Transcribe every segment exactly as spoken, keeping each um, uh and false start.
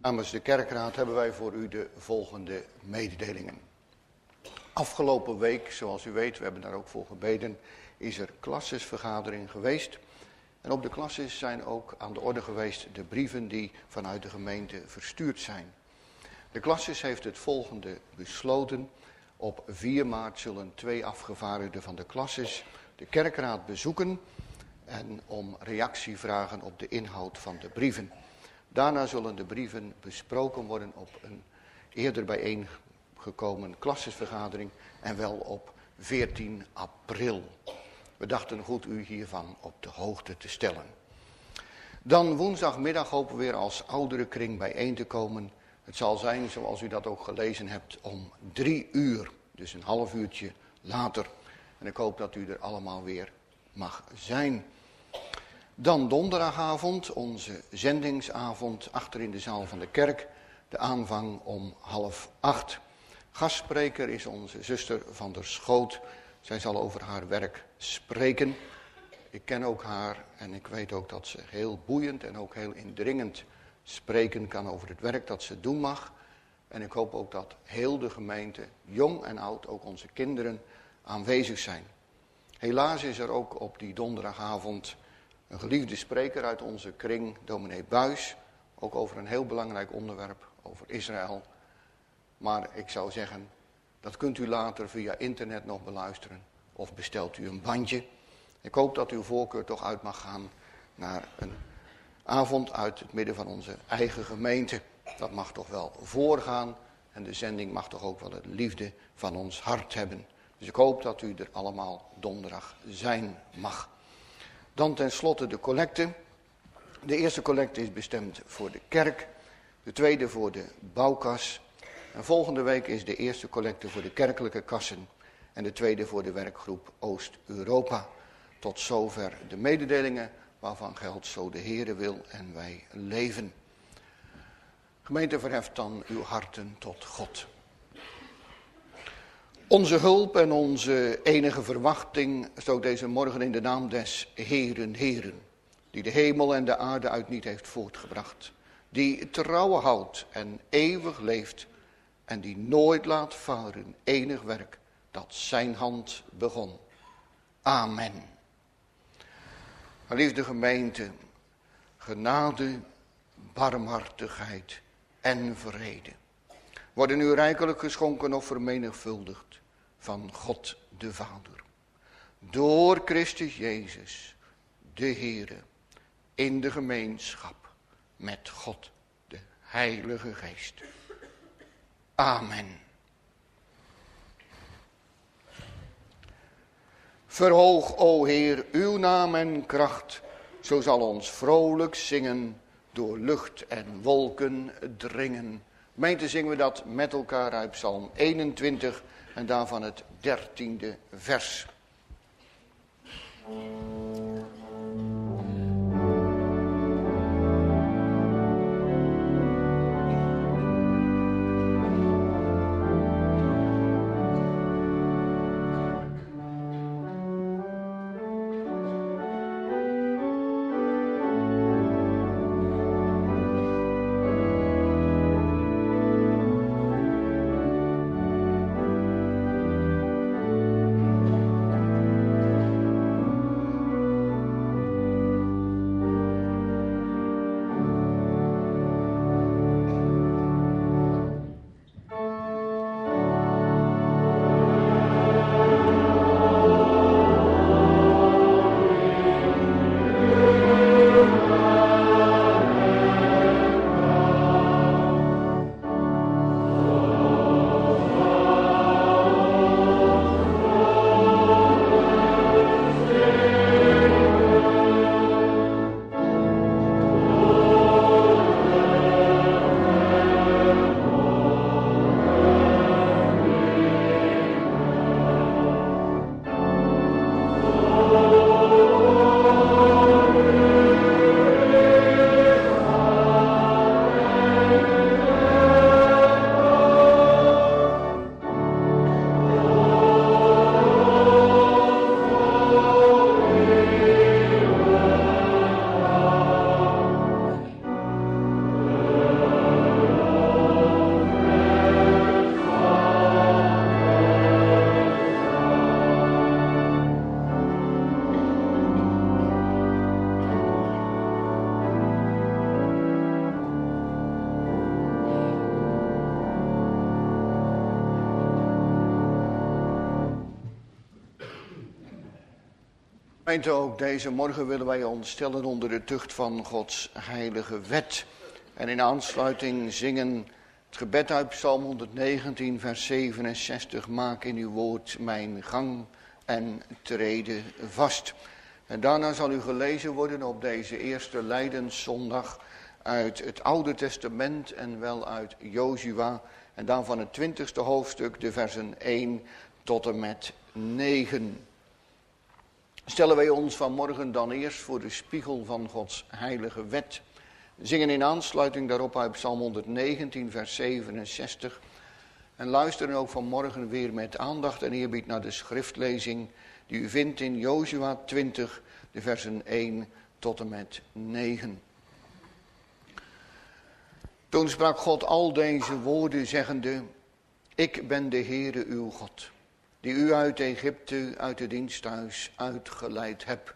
Namens de kerkraad hebben wij voor u de volgende mededelingen. Afgelopen week, zoals u weet, we hebben daar ook voor gebeden, is er klassesvergadering geweest. En op de klasses zijn ook aan de orde geweest de brieven die vanuit de gemeente verstuurd zijn. De klasses heeft het volgende besloten. Op vier maart zullen twee afgevaardigden van de klasses de kerkraad bezoeken en om reactie vragen op de inhoud van de brieven. Daarna zullen de brieven besproken worden op een eerder bijeengekomen klassesvergadering en wel op veertien april. We dachten goed u hiervan op de hoogte te stellen. Dan woensdagmiddag hopen we weer als ouderenkring bijeen te komen. Het zal zijn, zoals u dat ook gelezen hebt, om drie uur. Dus een half uurtje later. En ik hoop dat u er allemaal weer mag zijn. Dan donderdagavond, onze zendingsavond, achter in de zaal van de kerk. De aanvang om half acht. Gastspreker is onze zuster van der Schoot. Zij zal over haar werk spreken. Ik ken ook haar en ik weet ook dat ze heel boeiend en ook heel indringend spreken kan over het werk dat ze doen mag. En ik hoop ook dat heel de gemeente, jong en oud, ook onze kinderen, aanwezig zijn. Helaas is er ook op die donderdagavond een geliefde spreker uit onze kring, dominee Buis. Ook over een heel belangrijk onderwerp, over Israël. Maar ik zou zeggen, dat kunt u later via internet nog beluisteren. Of bestelt u een bandje. Ik hoop dat uw voorkeur toch uit mag gaan naar een avond uit het midden van onze eigen gemeente. Dat mag toch wel voorgaan. En de zending mag toch ook wel de liefde van ons hart hebben. Dus ik hoop dat u er allemaal donderdag zijn mag. Dan tenslotte de collecte. De eerste collecte is bestemd voor de kerk. De tweede voor de bouwkas. En volgende week is de eerste collecte voor de kerkelijke kassen. En de tweede voor de werkgroep Oost-Europa. Tot zover de mededelingen waarvan geldt zo de Heere wil en wij leven. Gemeente, verheft dan uw harten tot God. Onze hulp en onze enige verwachting is ook deze morgen in de naam des Heeren, Heeren, die de hemel en de aarde uit niet heeft voortgebracht, die trouw houdt en eeuwig leeft en die nooit laat varen enig werk dat zijn hand begon. Amen. Geliefde gemeente, genade, barmhartigheid en vrede worden u rijkelijk geschonken of vermenigvuldigd van God de Vader. Door Christus Jezus, de Heere, in de gemeenschap met God, de Heilige Geest. Amen. Verhoog, o Heer, uw naam en kracht, zo zal ons vrolijk zingen door lucht en wolken dringen. Gemeente, zingen we dat met elkaar uit Psalm eenentwintig en daarvan het dertiende vers. Gemeente, ook deze morgen willen wij ons stellen onder de tucht van Gods heilige wet. En in aansluiting zingen het gebed uit Psalm honderdnegentien, vers zevenenzestig. Maak in uw woord mijn gang en trede vast. En daarna zal u gelezen worden op deze eerste Lijdenszondag uit het Oude Testament en wel uit Jozua. En dan van het twintigste hoofdstuk, de versen één tot en met negen. Stellen wij ons vanmorgen dan eerst voor de spiegel van Gods heilige wet. Zingen in aansluiting daarop uit Psalm honderdnegentien, vers zevenenzestig. En luisteren ook vanmorgen weer met aandacht en eerbied naar de schriftlezing die u vindt in Jozua twintig, de versen één tot en met negen. Toen sprak God al deze woorden zeggende: Ik ben de Heere uw God, die u uit Egypte, uit het diensthuis uitgeleid heb.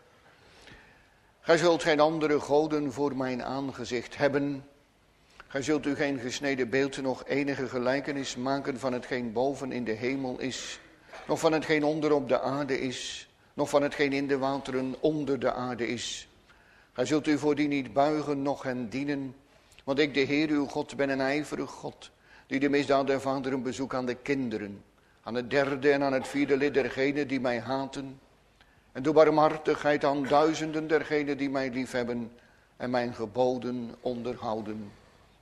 Gij zult geen andere goden voor mijn aangezicht hebben. Gij zult u geen gesneden beeld, nog enige gelijkenis maken van hetgeen boven in de hemel is, nog van hetgeen onder op de aarde is, nog van hetgeen in de wateren onder de aarde is. Gij zult u voor die niet buigen, noch hen dienen, want ik, de Heer uw God, ben een ijverig God, die de misdaad der vaderen bezoekt aan de kinderen, aan het derde en aan het vierde lid dergenen die mij haten, en doe barmhartigheid aan duizenden dergenen die mij liefhebben en mijn geboden onderhouden.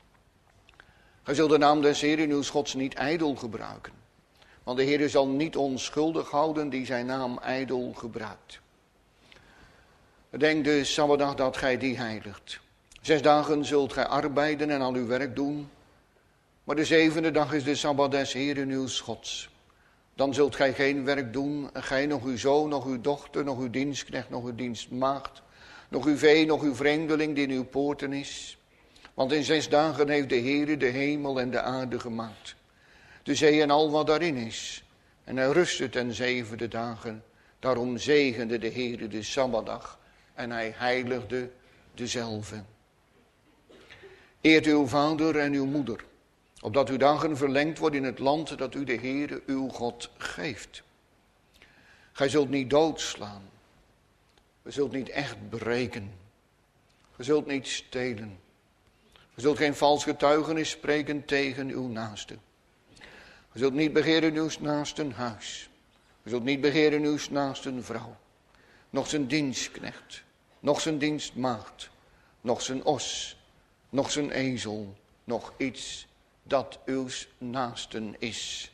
Gij zult de naam des Heeren uw Gods niet ijdel gebruiken, want de Heer zal niet onschuldig houden die zijn naam ijdel gebruikt. Bedenk de Sabbatdag dat gij die heiligt. Zes dagen zult gij arbeiden en al uw werk doen, maar de zevende dag is de Sabbat des Heeren uw Gods. Dan zult gij geen werk doen, gij, nog uw zoon, nog uw dochter, nog uw dienstknecht, nog uw dienstmaagd, nog uw vee, nog uw vreemdeling die in uw poorten is. Want in zes dagen heeft de Heere de hemel en de aarde gemaakt, de zee en al wat daarin is. En hij rustte ten zevende dagen. Daarom zegende de Heere de Sabbatdag en hij heiligde dezelve. Eert uw vader en uw moeder, opdat uw dagen verlengd worden in het land dat u de Heere uw God geeft. Gij zult niet doodslaan. Gij zult niet echt breken. Gij zult niet stelen. Gij zult geen vals getuigenis spreken tegen uw naaste. Gij zult niet begeren uw naasten huis. Gij zult niet begeren uw naasten vrouw. Nog zijn dienstknecht. Nog zijn dienstmaagd. Nog zijn os. Nog zijn ezel. Nog iets dat uw naasten is.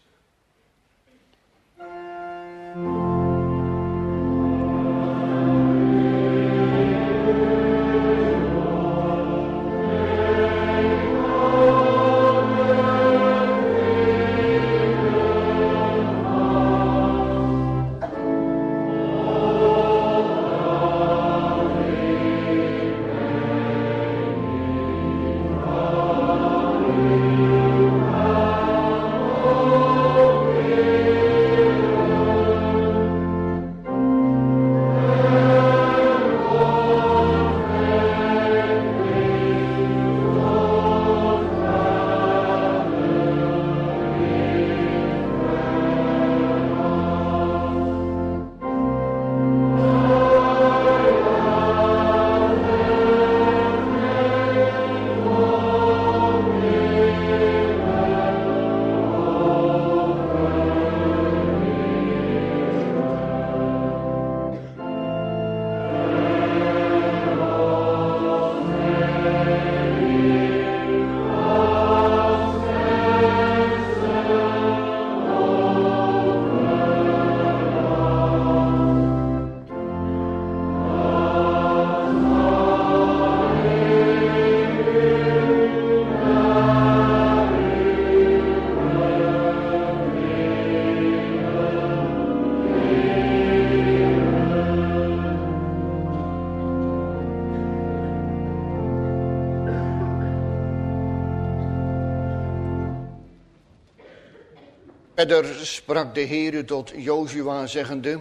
Verder sprak de Heere tot Jozua zeggende: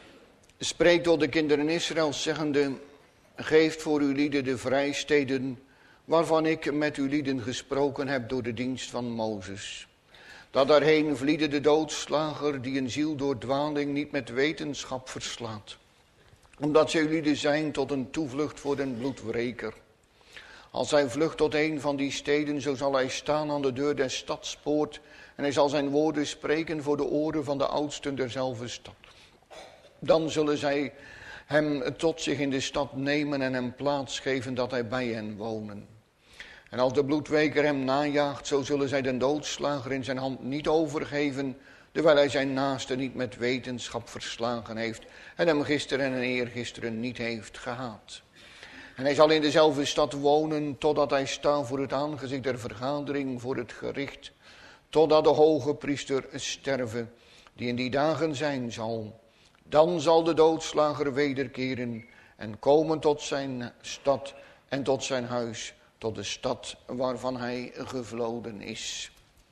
Spreek tot de kinderen Israëls zeggende: Geeft voor uw lieden de vrijsteden, waarvan ik met uw lieden gesproken heb door de dienst van Mozes. Dat daarheen vliede de doodslager die een ziel door dwaling niet met wetenschap verslaat. Omdat zij lieden zijn tot een toevlucht voor den bloedwreker. Als hij vlucht tot een van die steden, zo zal hij staan aan de deur der stadspoort. En hij zal zijn woorden spreken voor de oren van de oudsten derzelfde stad. Dan zullen zij hem tot zich in de stad nemen en hem plaats geven dat hij bij hen wonen. En als de bloedweker hem najaagt, zo zullen zij den doodslager in zijn hand niet overgeven, terwijl hij zijn naaste niet met wetenschap verslagen heeft en hem gisteren en eergisteren niet heeft gehaat. En hij zal in dezelfde stad wonen, totdat hij staat voor het aangezicht der vergadering, voor het gericht, totdat de hoge priester sterven, die in die dagen zijn zal. Dan zal de doodslager wederkeren en komen tot zijn stad en tot zijn huis, tot de stad waarvan hij gevloden is.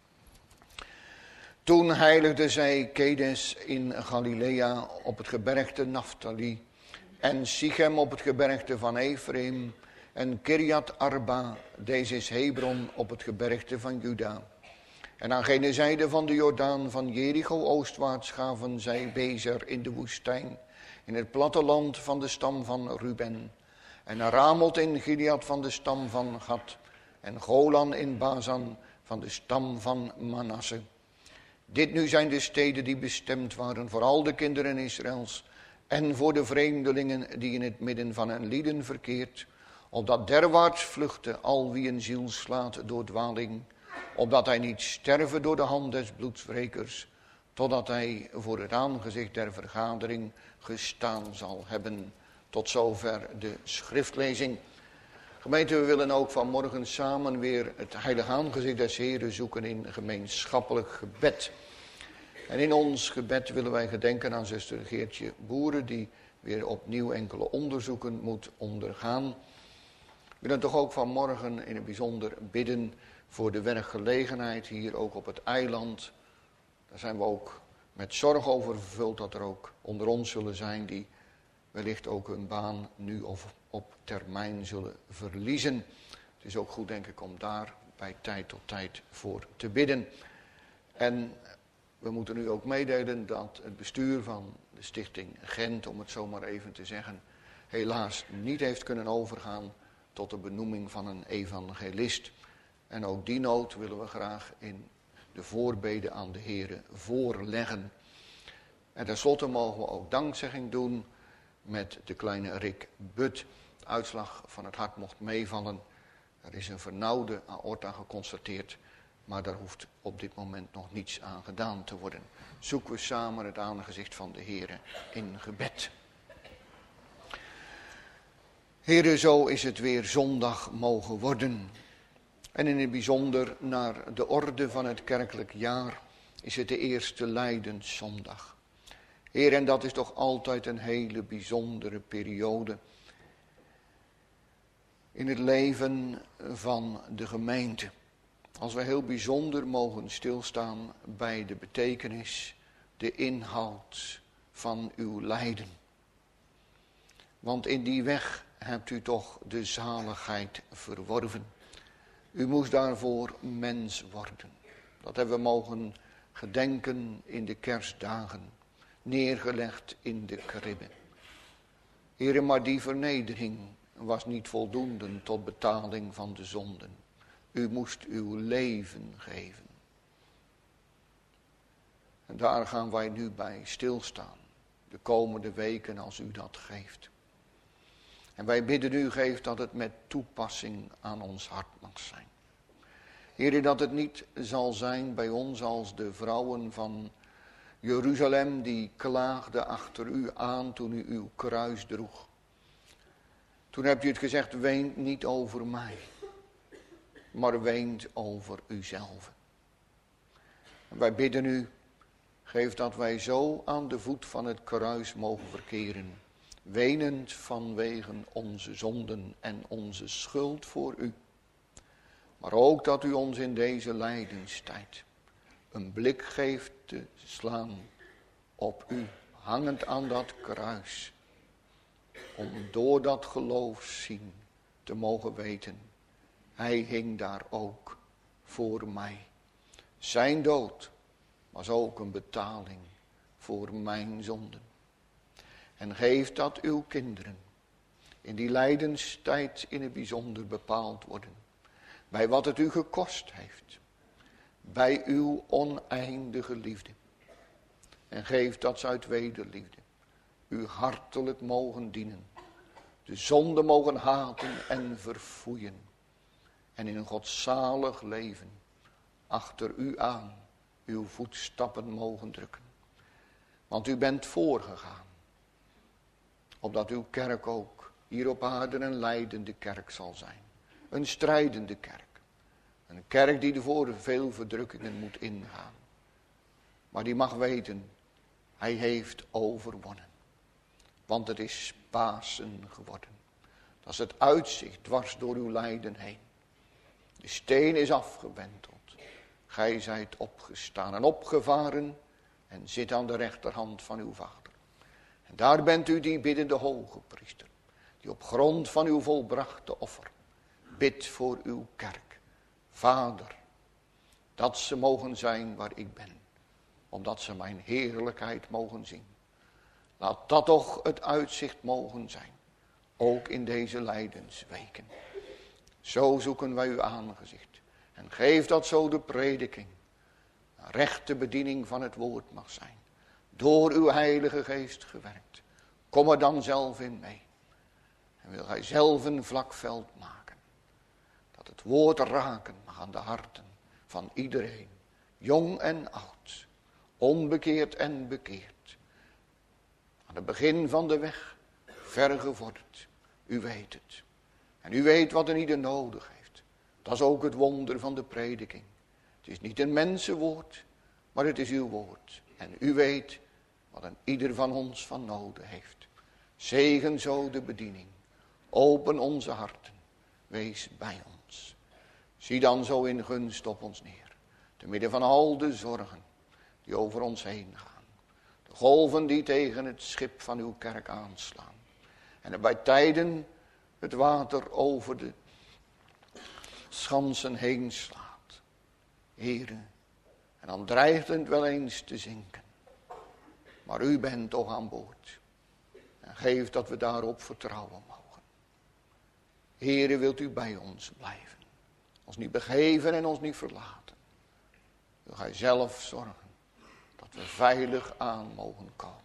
Toen heiligde zij Kedes in Galilea op het gebergte Naphtali en Sichem op het gebergte van Ephraim en Kirjat Arba, deze is Hebron, op het gebergte van Juda. En aan gene zijde van de Jordaan van Jericho oostwaarts gaven zij Bezer in de woestijn, in het platteland van de stam van Ruben. En Ramot in Gilead van de stam van Gad. En Golan in Bazan van de stam van Manasse. Dit nu zijn de steden die bestemd waren voor al de kinderen Israëls. En voor de vreemdelingen die in het midden van hun lieden verkeert. Opdat derwaarts vluchte al wie een ziel slaat door dwaling. Opdat hij niet sterven door de hand des bloedswrekers. Totdat hij voor het aangezicht der vergadering gestaan zal hebben. Tot zover de schriftlezing. Gemeente, we willen ook vanmorgen samen weer het heilige aangezicht des Heren zoeken in gemeenschappelijk gebed. En in ons gebed willen wij gedenken aan zuster Geertje Boeren, die weer opnieuw enkele onderzoeken moet ondergaan. We willen toch ook vanmorgen in het bijzonder bidden voor de werkgelegenheid hier ook op het eiland. Daar zijn we ook met zorg over vervuld dat er ook onder ons zullen zijn die wellicht ook hun baan nu of op termijn zullen verliezen. Het is ook goed, denk ik, om daar bij tijd tot tijd voor te bidden. En we moeten nu ook meedelen dat het bestuur van de stichting Gent, om het zo maar even te zeggen, helaas niet heeft kunnen overgaan tot de benoeming van een evangelist. En ook die nood willen we graag in de voorbeden aan de Here voorleggen. En tenslotte mogen we ook dankzegging doen met de kleine Rick But. De uitslag van het hart mocht meevallen. Er is een vernauwde aorta geconstateerd, maar daar hoeft op dit moment nog niets aan gedaan te worden. Zoeken we samen het aangezicht van de Heere in gebed. Heere, zo is het weer zondag mogen worden. En in het bijzonder naar de orde van het kerkelijk jaar is het de eerste Lijdenszondag. Heer, en dat is toch altijd een hele bijzondere periode in het leven van de gemeente. Als we heel bijzonder mogen stilstaan bij de betekenis, de inhoud van uw lijden. Want in die weg hebt u toch de zaligheid verworven. U moest daarvoor mens worden. Dat hebben we mogen gedenken in de kerstdagen. Neergelegd in de kribbe. Heere, maar die vernedering was niet voldoende tot betaling van de zonden. U moest uw leven geven. En daar gaan wij nu bij stilstaan. De komende weken als u dat geeft. En wij bidden u, geef dat het met toepassing aan ons hart mag zijn. Heere, dat het niet zal zijn bij ons als de vrouwen van Jeruzalem die klaagden achter u aan toen u uw kruis droeg. Toen hebt u het gezegd, weent niet over mij, maar weent over uzelf. En wij bidden u, geef dat wij zo aan de voet van het kruis mogen verkeren, wenend vanwege onze zonden en onze schuld voor u. Maar ook dat u ons in deze lijdenstijd een blik geeft te slaan op u, hangend aan dat kruis. Om door dat geloof zien te mogen weten, hij hing daar ook voor mij. Zijn dood was ook een betaling voor mijn zonden. En geef dat uw kinderen in die lijdenstijd in het bijzonder bepaald worden. Bij wat het u gekost heeft. Bij uw oneindige liefde. En geef dat ze uit wederliefde u hartelijk mogen dienen. De zonde mogen haten en verfoeien. En in een godzalig leven achter u aan uw voetstappen mogen drukken. Want u bent voorgegaan. Opdat uw kerk ook hier op aarde een lijdende kerk zal zijn. Een strijdende kerk. Een kerk die voor veel verdrukkingen moet ingaan. Maar die mag weten, hij heeft overwonnen. Want het is Pasen geworden. Dat is het uitzicht dwars door uw lijden heen. De steen is afgewenteld. Gij zijt opgestaan en opgevaren en zit aan de rechterhand van uw vader. En daar bent u die biddende hoge priester. Die op grond van uw volbrachte offer bidt voor uw kerk. Vader, dat ze mogen zijn waar ik ben. Omdat ze mijn heerlijkheid mogen zien. Laat dat toch het uitzicht mogen zijn. Ook in deze lijdensweken. Zo zoeken wij uw aangezicht. En geef dat zo de prediking. Een rechte bediening van het woord mag zijn. Door uw heilige geest gewerkt. Kom er dan zelf in mee. En wil gij zelf een vlak veld maken. Dat het woord raken mag aan de harten van iedereen. Jong en oud. Onbekeerd en bekeerd. Aan het begin van de weg. Ver gevorderd. U weet het. En u weet wat een ieder nodig heeft. Dat is ook het wonder van de prediking. Het is niet een mensenwoord. Maar het is uw woord. En u weet wat een ieder van ons van nodig heeft. Zegen zo de bediening. Open onze harten. Wees bij ons. Zie dan zo in gunst op ons neer. Te midden van al de zorgen die over ons heen gaan. De golven die tegen het schip van uw kerk aanslaan. En er bij tijden het water over de schansen heen slaat. Here, en dan dreigt het wel eens te zinken. Maar u bent toch aan boord. En geef dat we daarop vertrouwen mogen. Here, wilt u bij ons blijven. Ons niet begeven en ons niet verlaten. Wil gij zelf zorgen dat we veilig aan mogen komen.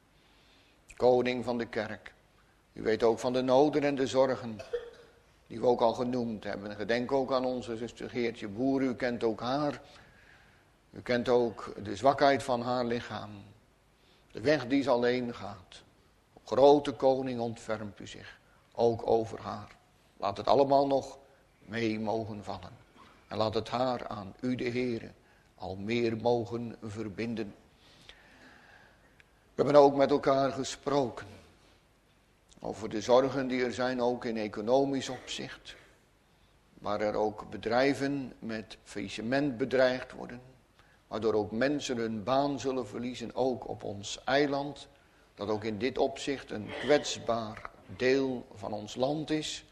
Koning van de kerk. U weet ook van de noden en de zorgen die we ook al genoemd hebben. Gedenk ook aan onze zuster Geertje Boer. U kent ook haar. U kent ook de zwakheid van haar lichaam. De weg die ze alleen gaat. Grote koning, ontfermt u zich. Ook over haar. Laat het allemaal nog mee mogen vallen. En laat het haar aan u de Heere al meer mogen verbinden. We hebben ook met elkaar gesproken. Over de zorgen die er zijn ook in economisch opzicht. Waar er ook bedrijven met faillissement bedreigd worden. Waardoor ook mensen hun baan zullen verliezen, ook op ons eiland. Dat ook in dit opzicht een kwetsbaar deel van ons land is.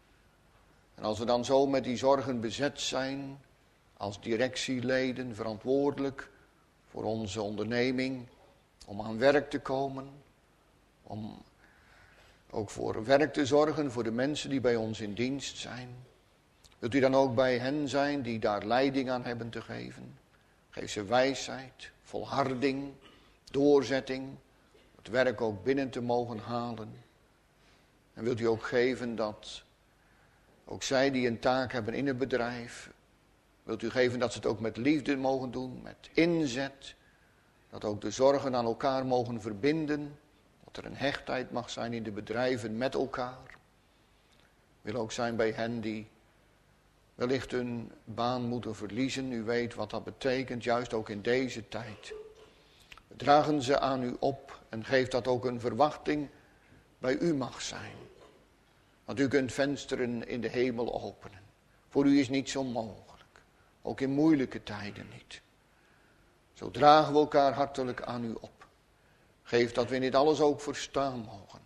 En als we dan zo met die zorgen bezet zijn, als directieleden verantwoordelijk voor onze onderneming, om aan werk te komen, om ook voor werk te zorgen voor de mensen die bij ons in dienst zijn. Wilt u dan ook bij hen zijn die daar leiding aan hebben te geven? Geef ze wijsheid, volharding, doorzetting, het werk ook binnen te mogen halen. En wilt u ook geven dat ook zij die een taak hebben in het bedrijf, wilt u geven dat ze het ook met liefde mogen doen, met inzet. Dat ook de zorgen aan elkaar mogen verbinden. Dat er een hechtheid mag zijn in de bedrijven met elkaar. Wil ook zijn bij hen die wellicht hun baan moeten verliezen. U weet wat dat betekent, juist ook in deze tijd. We dragen ze aan u op en geef dat ook een verwachting bij u mag zijn. Want u kunt vensteren in de hemel openen. Voor u is niet zo mogelijk. Ook in moeilijke tijden niet. Zo dragen we elkaar hartelijk aan u op. Geef dat we in dit alles ook verstaan mogen.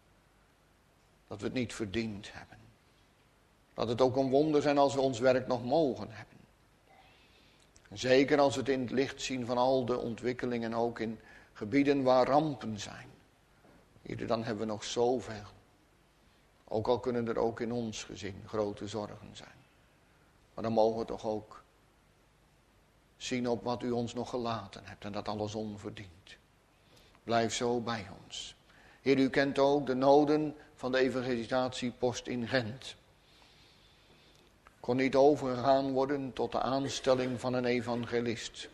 Dat we het niet verdiend hebben. Dat het ook een wonder zijn als we ons werk nog mogen hebben. En zeker als we het in het licht zien van al de ontwikkelingen, ook in gebieden waar rampen zijn. Heer, dan hebben we nog zoveel. Ook al kunnen er ook in ons gezin grote zorgen zijn. Maar dan mogen we toch ook zien op wat u ons nog gelaten hebt en dat alles onverdiend. Blijf zo bij ons. Heer, u kent ook de noden van de evangelisatiepost in Gent. Kon niet overgegaan worden tot de aanstelling van een evangelist.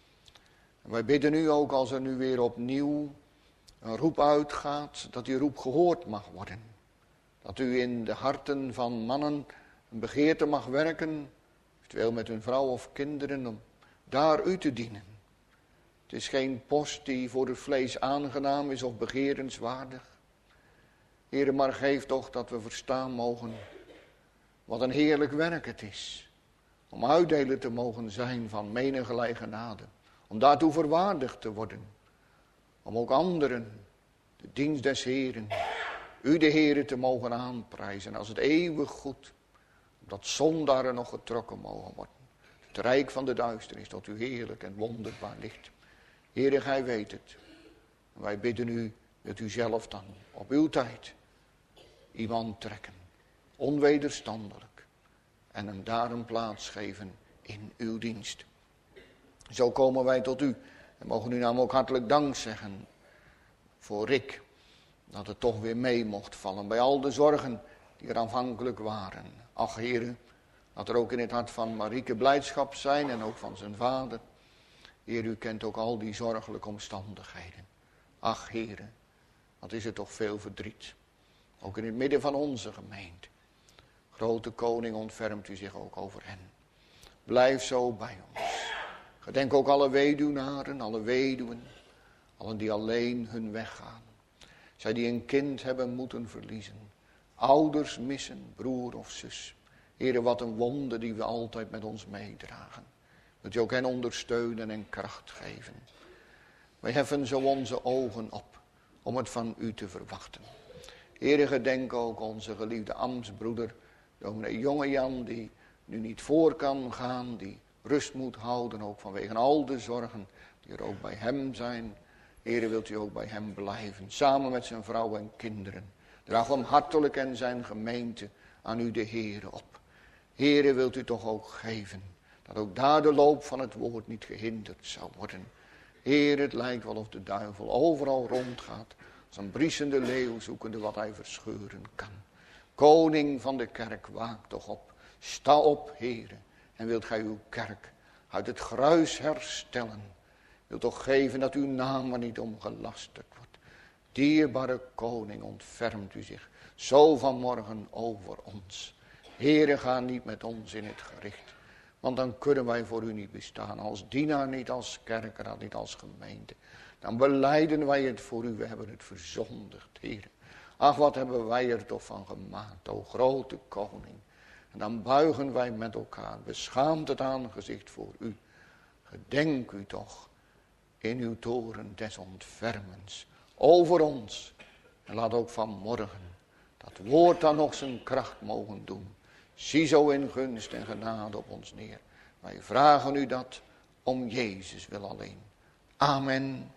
En wij bidden u ook als er nu weer opnieuw een roep uitgaat, dat die roep gehoord mag worden. Dat u in de harten van mannen een begeerte mag werken, eventueel met hun vrouw of kinderen, om daar u te dienen. Het is geen post die voor het vlees aangenaam is of begerenswaardig. Heere, maar geef toch dat we verstaan mogen wat een heerlijk werk het is. Om uitdeler te mogen zijn van menigelijke genade. Om daartoe verwaardigd te worden. Om ook anderen, de dienst des Heeren, u de Heere te mogen aanprijzen als het eeuwig goed. Dat zondaren nog getrokken mogen worden. Het rijk van de duisternis tot uw heerlijk en wonderbaar licht. Heere, gij weet het. En wij bidden u dat u zelf dan op uw tijd iemand trekken. Onwederstandelijk. En hem daar een plaats geven in uw dienst. Zo komen wij tot u. En mogen u namelijk ook hartelijk dank zeggen voor Rick. Dat het toch weer mee mocht vallen bij al de zorgen die er aanvankelijk waren. Ach, Heere, dat er ook in het hart van Marieke blijdschap zijn en ook van zijn vader. Heer, u kent ook al die zorgelijke omstandigheden. Ach, Heere, wat is er toch veel verdriet. Ook in het midden van onze gemeente. Grote koning, ontfermt u zich ook over hen. Blijf zo bij ons. Gedenk ook alle weduwnaren, alle weduwen. Allen die alleen hun weg gaan. Zij die een kind hebben moeten verliezen. Ouders missen, broer of zus. Heere, wat een wonde die we altijd met ons meedragen. Wilt u ook hen ondersteunen en kracht geven. Wij heffen zo onze ogen op om het van u te verwachten. Heere, gedenk ook onze geliefde ambtsbroeder, dominee Jonge Jan, die nu niet voor kan gaan, die rust moet houden, ook vanwege al de zorgen die er ook bij hem zijn. Heere, wilt u ook bij hem blijven, samen met zijn vrouw en kinderen. Draag hem hartelijk en zijn gemeente aan u de Heere op. Heere, wilt u toch ook geven, dat ook daar de loop van het woord niet gehinderd zou worden. Heere, het lijkt wel of de duivel overal rondgaat, als een briesende leeuw zoekende wat hij verscheuren kan. Koning van de kerk, waak toch op. Sta op, Heere, en wilt gij uw kerk uit het gruis herstellen. Wilt toch geven dat uw naam er niet om gelasterd wordt. Dierbare koning, ontfermt u zich zo vanmorgen over ons. Heere, ga niet met ons in het gericht. Want dan kunnen wij voor u niet bestaan. Als dienaar niet, als kerkraad niet, als gemeente. Dan belijden wij het voor u. We hebben het verzondigd, Heer. Ach, wat hebben wij er toch van gemaakt, o grote koning. En dan buigen wij met elkaar, beschaamd het aangezicht voor u. Gedenk u toch in uw toren des ontfermens over ons. En laat ook vanmorgen dat woord dan nog zijn kracht mogen doen. Zie zo in gunst en genade op ons neer. Wij vragen u dat om Jezus wil alleen. Amen.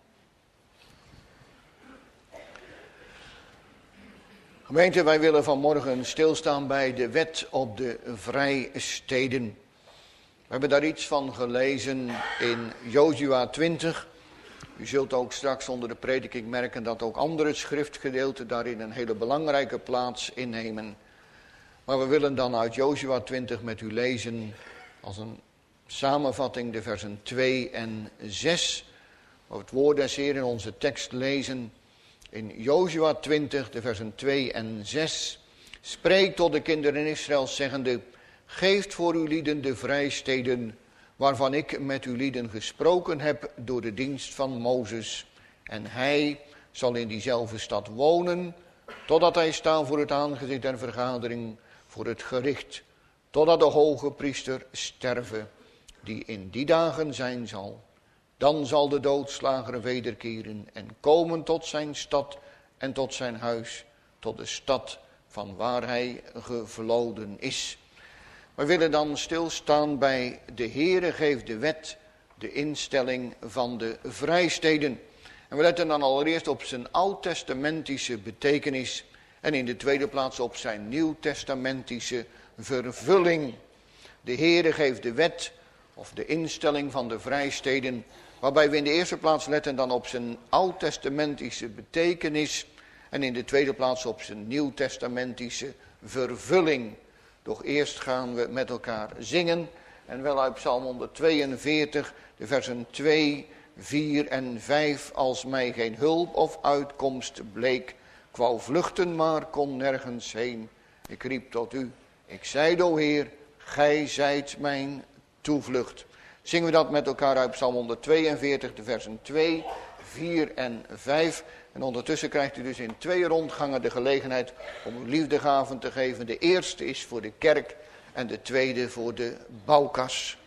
Gemeente, wij willen vanmorgen stilstaan bij de wet op de vrijsteden. We hebben daar iets van gelezen in Jozua twintig. U zult ook straks onder de prediking merken dat ook andere schriftgedeelten daarin een hele belangrijke plaats innemen. Maar we willen dan uit Jozua twintig met u lezen als een samenvatting de versen twee en zes. Waar we het woord des Heeren in onze tekst lezen. In Jozua twintig, de versen twee en zes. Spreek tot de kinderen Israëls zeggende, geeft voor uw lieden de vrijsteden, waarvan ik met uw lieden gesproken heb door de dienst van Mozes. En hij zal in diezelfde stad wonen, totdat hij staat voor het aangezicht der vergadering, voor het gericht, totdat de hoge priester sterve, die in die dagen zijn zal. Dan zal de doodslager wederkeren en komen tot zijn stad en tot zijn huis, tot de stad van waar hij gevloden is. We willen dan stilstaan bij de Heere geeft de wet, de instelling van de vrijsteden. En we letten dan allereerst op zijn oud-testamentische betekenis en in de tweede plaats op zijn nieuw-testamentische vervulling. De Heere geeft de wet of de instelling van de vrijsteden, waarbij we in de eerste plaats letten dan op zijn oud-testamentische betekenis en in de tweede plaats op zijn nieuw-testamentische vervulling. Doch eerst gaan we met elkaar zingen en wel uit Psalm honderdtweeënveertig, de versen twee, vier en vijf. Als mij geen hulp of uitkomst bleek, ik wou vluchten maar kon nergens heen. Ik riep tot u, ik zeide o Heer, gij zijt mijn toevlucht. Zingen we dat met elkaar uit Psalm honderdtweeënveertig, de versen twee, vier en vijf. En ondertussen krijgt u dus in twee rondgangen de gelegenheid om uw liefdegaven te geven. De eerste is voor de kerk en de tweede voor de bouwkas.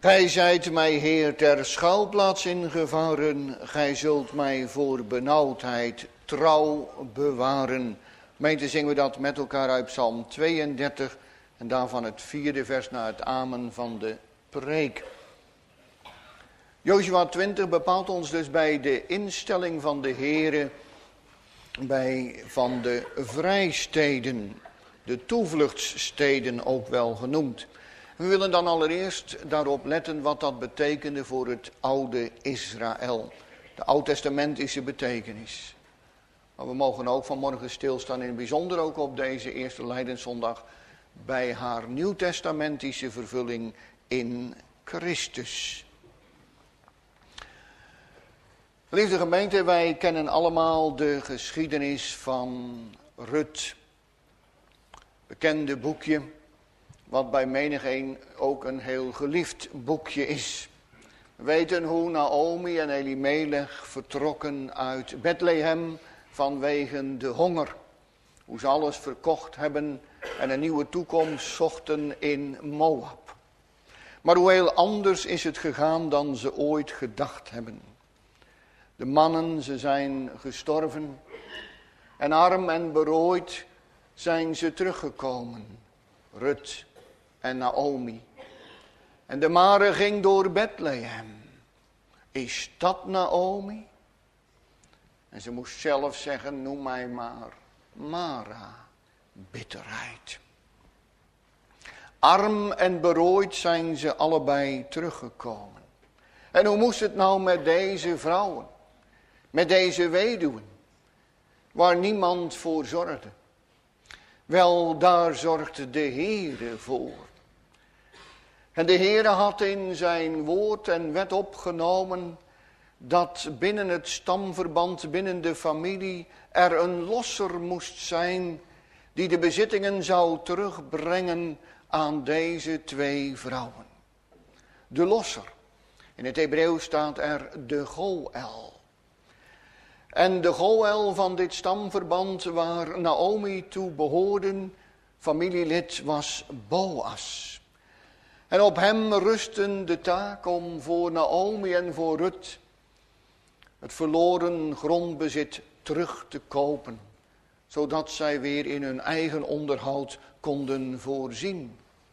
Gij zijt mij, Heer, ter schuilplaats ingevaren. Gij zult mij voor benauwdheid trouw bewaren. Gemeente, zingen we dat met elkaar uit Psalm tweeëndertig. En daarvan het vierde vers naar het amen van de preek. Jozua twintig bepaalt ons dus bij de instelling van de Heere, bij van de vrijsteden, de toevluchtssteden ook wel genoemd. We willen dan allereerst daarop letten wat dat betekende voor het oude Israël. De oud-testamentische betekenis. Maar we mogen ook vanmorgen stilstaan, in het bijzonder ook op deze eerste Lijdenszondag, bij haar nieuwtestamentische vervulling in Christus. Lieve gemeente, wij kennen allemaal de geschiedenis van Rut. Bekende boekje, wat bij menigeen ook een heel geliefd boekje is. We weten hoe Naomi en Elimelech vertrokken uit Bethlehem vanwege de honger. Hoe ze alles verkocht hebben en een nieuwe toekomst zochten in Moab. Maar hoe heel anders is het gegaan dan ze ooit gedacht hebben. De mannen, ze zijn gestorven. En arm en berooid zijn ze teruggekomen. Rut en Naomi. En de Mare ging door Bethlehem. Is dat Naomi? En ze moest zelf zeggen, noem mij maar Mara, bitterheid. Arm en berooid zijn ze allebei teruggekomen. En hoe moest het nou met deze vrouwen? Met deze weduwen? Waar niemand voor zorgde. Wel, daar zorgde de Heere voor. En de Heere had in zijn woord en wet opgenomen dat binnen het stamverband, binnen de familie, er een losser moest zijn die de bezittingen zou terugbrengen aan deze twee vrouwen. De losser. In het Hebreeuws staat er de Goël. En de Goël van dit stamverband waar Naomi toe behoorden, familielid, was Boas. En op hem rustte de taak om voor Naomi en voor Rut het verloren grondbezit terug te kopen, zodat zij weer in hun eigen onderhoud konden voorzien.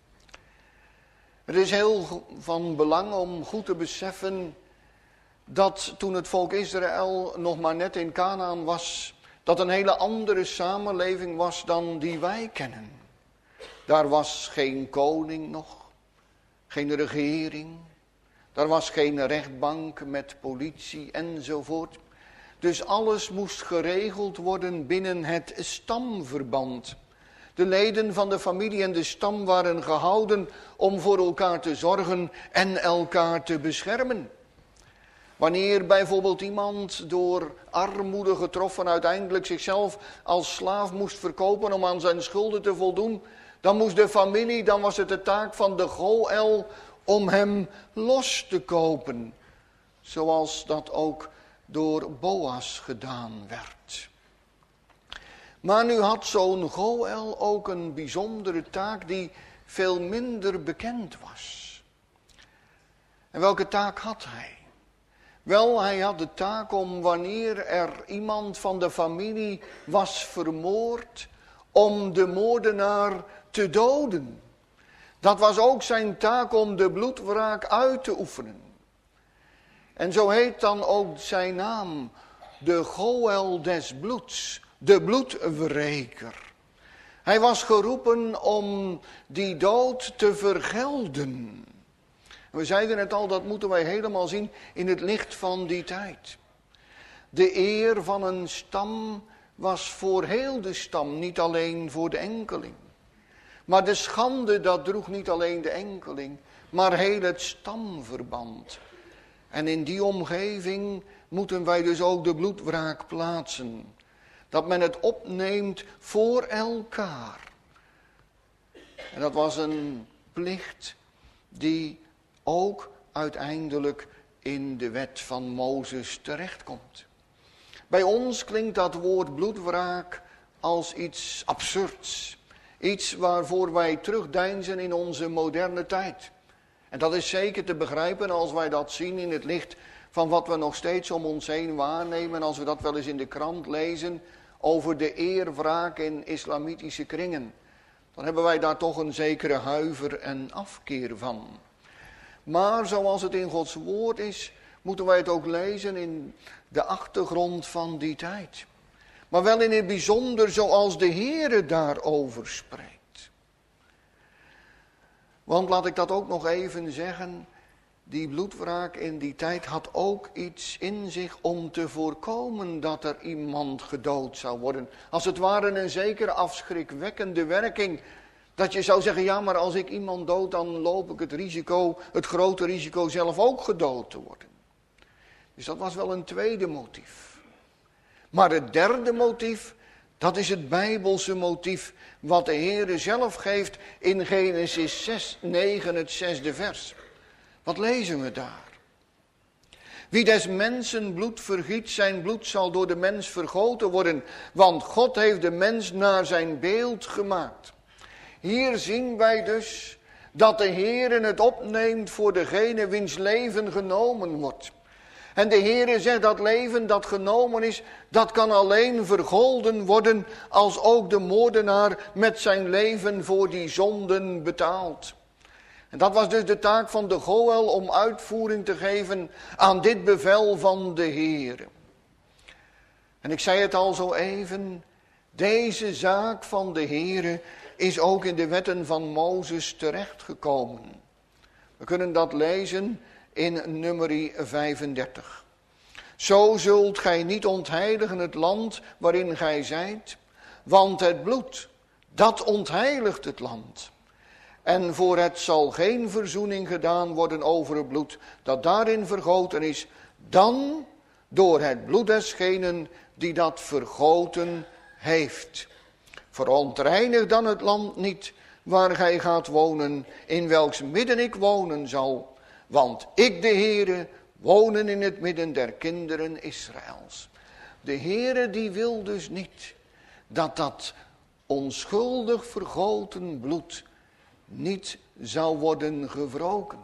Het is heel van belang om goed te beseffen dat toen het volk Israël nog maar net in Kanaan was, dat een hele andere samenleving was dan die wij kennen. Daar was geen koning nog, geen regering, daar was geen rechtbank met politie enzovoort. Dus alles moest geregeld worden binnen het stamverband. De leden van de familie en de stam waren gehouden om voor elkaar te zorgen en elkaar te beschermen. Wanneer bijvoorbeeld iemand door armoede getroffen uiteindelijk zichzelf als slaaf moest verkopen om aan zijn schulden te voldoen, dan moest de familie, dan was het de taak van de Goël om hem los te kopen. Zoals dat ook door Boas gedaan werd. Maar nu had zo'n Goël ook een bijzondere taak die veel minder bekend was. En welke taak had hij? Wel, hij had de taak om wanneer er iemand van de familie was vermoord, om de moordenaar te doden. Dat was ook zijn taak om de bloedwraak uit te oefenen. En zo heet dan ook zijn naam, de Goël des bloeds, de bloedwreker. Hij was geroepen om die dood te vergelden. We zeiden het al, dat moeten wij helemaal zien in het licht van die tijd. De eer van een stam was voor heel de stam, niet alleen voor de enkeling. Maar de schande, dat droeg niet alleen de enkeling, maar heel het stamverband. En in die omgeving moeten wij dus ook de bloedwraak plaatsen. Dat men het opneemt voor elkaar. En dat was een plicht die ook uiteindelijk in de wet van Mozes terechtkomt. Bij ons klinkt dat woord bloedwraak als iets absurds. Iets waarvoor wij terugdeinzen in onze moderne tijd. En dat is zeker te begrijpen als wij dat zien in het licht van wat we nog steeds om ons heen waarnemen. Als we dat wel eens in de krant lezen over de eerwraak in islamitische kringen. Dan hebben wij daar toch een zekere huiver en afkeer van. Maar zoals het in Gods woord is, moeten wij het ook lezen in de achtergrond van die tijd. Maar wel in het bijzonder zoals de Heere daarover spreekt. Want laat ik dat ook nog even zeggen, die bloedwraak in die tijd had ook iets in zich om te voorkomen dat er iemand gedood zou worden. Als het ware een zekere afschrikwekkende werking. Dat je zou zeggen, ja, maar als ik iemand dood, dan loop ik het risico, het grote risico zelf ook gedood te worden. Dus dat was wel een tweede motief. Maar het derde motief, dat is het Bijbelse motief, wat de Heere zelf geeft in Genesis zes, negen, het zesde vers. Wat lezen we daar? Wie des mensen bloed vergiet, zijn bloed zal door de mens vergoten worden, want God heeft de mens naar zijn beeld gemaakt. Hier zien wij dus dat de Heere het opneemt voor degene wiens leven genomen wordt. En de Heere zegt dat leven dat genomen is, dat kan alleen vergolden worden als ook de moordenaar met zijn leven voor die zonden betaalt. En dat was dus de taak van de Goël om uitvoering te geven aan dit bevel van de Heere. En ik zei het al zo even, deze zaak van de Heere is ook in de wetten van Mozes terechtgekomen. We kunnen dat lezen in Numeri vijfendertig. Zo zult gij niet ontheiligen het land waarin gij zijt, want het bloed, dat ontheiligt het land. En voor het zal geen verzoening gedaan worden over het bloed dat daarin vergoten is, dan door het bloed desgenen die dat vergoten heeft. Verontreinig dan het land niet waar gij gaat wonen, in welks midden ik wonen zal. Want ik, de Heere, wonen in het midden der kinderen Israëls. De Heere die wil dus niet dat dat onschuldig vergoten bloed niet zou worden gewroken.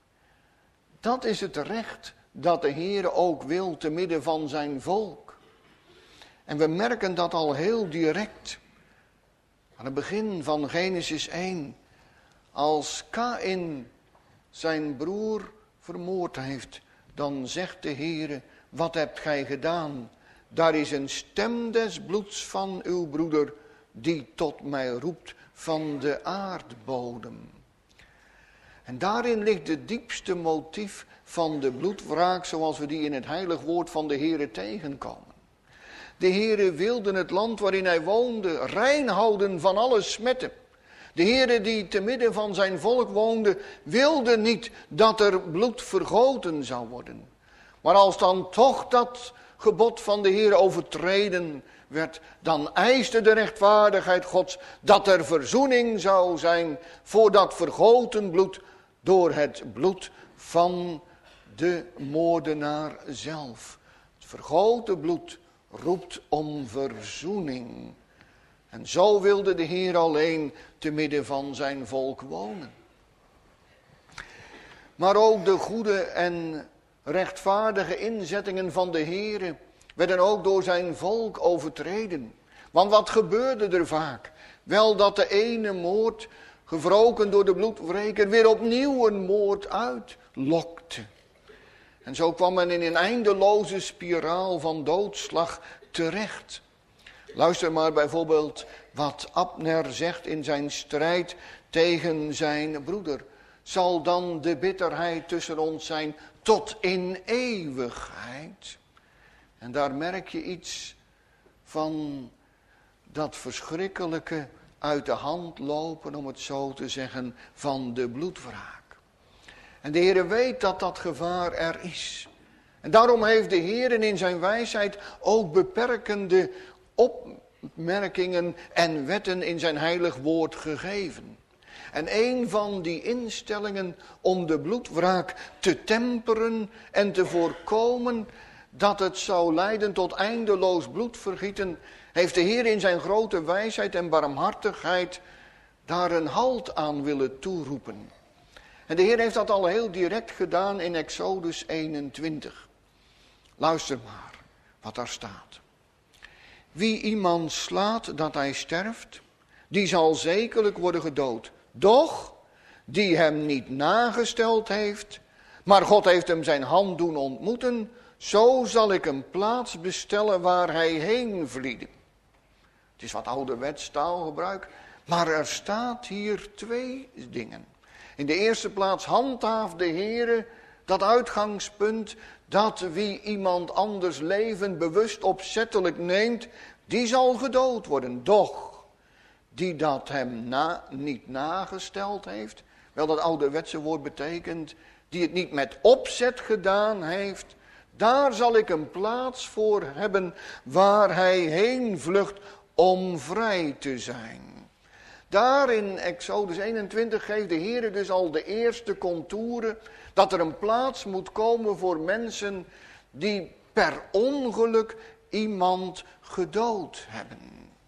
Dat is het recht dat de Heere ook wil te midden van zijn volk. En we merken dat al heel direct. Aan het begin van Genesis één. Als Kaïn zijn broer vermoord heeft, dan zegt de Heere, wat hebt gij gedaan? Daar is een stem des bloeds van uw broeder, die tot mij roept van de aardbodem. En daarin ligt het diepste motief van de bloedwraak, zoals we die in het heilig woord van de Heere tegenkomen. De Heere wilde het land waarin hij woonde rein houden van alle smetten. De Heere die te midden van zijn volk woonde, wilde niet dat er bloed vergoten zou worden. Maar als dan toch dat gebod van de Heere overtreden werd, dan eiste de rechtvaardigheid Gods dat er verzoening zou zijn voor dat vergoten bloed door het bloed van de moordenaar zelf. Het vergoten bloed roept om verzoening. En zo wilde de Heer alleen te midden van zijn volk wonen. Maar ook de goede en rechtvaardige inzettingen van de Heer werden ook door zijn volk overtreden. Want wat gebeurde er vaak? Wel dat de ene moord, gewroken door de bloedwreker, weer opnieuw een moord uitlokte. En zo kwam men in een eindeloze spiraal van doodslag terecht. Luister maar bijvoorbeeld wat Abner zegt in zijn strijd tegen zijn broeder. Zal dan de bitterheid tussen ons zijn tot in eeuwigheid? En daar merk je iets van dat verschrikkelijke uit de hand lopen, om het zo te zeggen, van de bloedwraak. En de Heer weet dat dat gevaar er is. En daarom heeft de Heer in zijn wijsheid ook beperkende opmerkingen en wetten in zijn heilig woord gegeven. En een van die instellingen om de bloedwraak te temperen en te voorkomen dat het zou leiden tot eindeloos bloedvergieten, heeft de Heer in zijn grote wijsheid en barmhartigheid daar een halt aan willen toeroepen. En de Heer heeft dat al heel direct gedaan in Exodus eenentwintig. Luister maar wat daar staat. Wie iemand slaat dat hij sterft, die zal zekerlijk worden gedood. Doch, die hem niet nagesteld heeft, maar God heeft hem zijn hand doen ontmoeten, zo zal ik een plaats bestellen waar hij heen vliede. Het is wat ouderwets taalgebruik, maar er staat hier twee dingen. In de eerste plaats handhaaft de Heere dat uitgangspunt dat wie iemand anders leven bewust opzettelijk neemt, die zal gedood worden. Doch, die dat hem na, niet nagesteld heeft, wel dat ouderwetse woord betekent, die het niet met opzet gedaan heeft, daar zal ik een plaats voor hebben waar hij heen vlucht om vrij te zijn. Daar in Exodus eenentwintig geeft de Heer dus al de eerste contouren dat er een plaats moet komen voor mensen die per ongeluk iemand gedood hebben.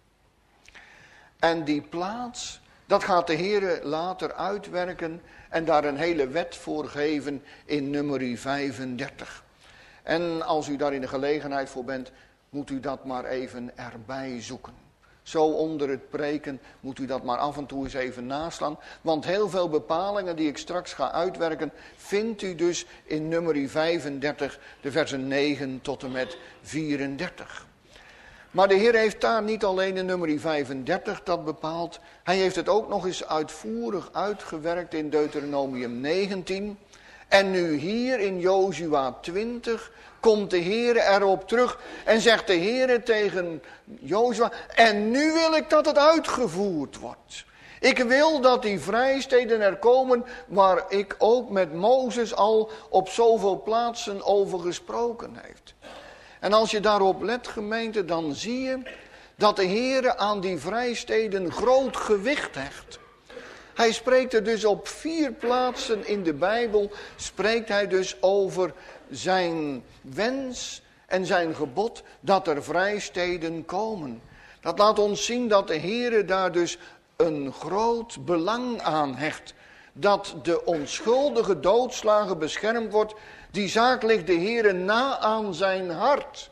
En die plaats, dat gaat de Heer later uitwerken en daar een hele wet voor geven in nummer vijfendertig. En als u daar in de gelegenheid voor bent, moet u dat maar even erbij zoeken. Zo onder het preken moet u dat maar af en toe eens even naslaan. Want heel veel bepalingen die ik straks ga uitwerken, vindt u dus in nummer vijfendertig, de versen negen tot en met vierendertig. Maar de Heer heeft daar niet alleen in nummer vijfendertig dat bepaald. Hij heeft het ook nog eens uitvoerig uitgewerkt in Deuteronomium negentien. En nu hier in Jozua twintig komt de Heer erop terug en zegt de Heer tegen Jozua, en nu wil ik dat het uitgevoerd wordt. Ik wil dat die vrijsteden er komen waar ik ook met Mozes al op zoveel plaatsen over gesproken heeft. En als je daarop let, gemeente, dan zie je dat de Heer aan die vrijsteden groot gewicht hecht. Hij spreekt er dus op vier plaatsen in de Bijbel, spreekt hij dus over zijn wens en zijn gebod dat er vrijsteden komen. Dat laat ons zien dat de Heer daar dus een groot belang aan hecht. Dat de onschuldige doodslagen beschermd wordt. Die zaak ligt de Heer na aan zijn hart.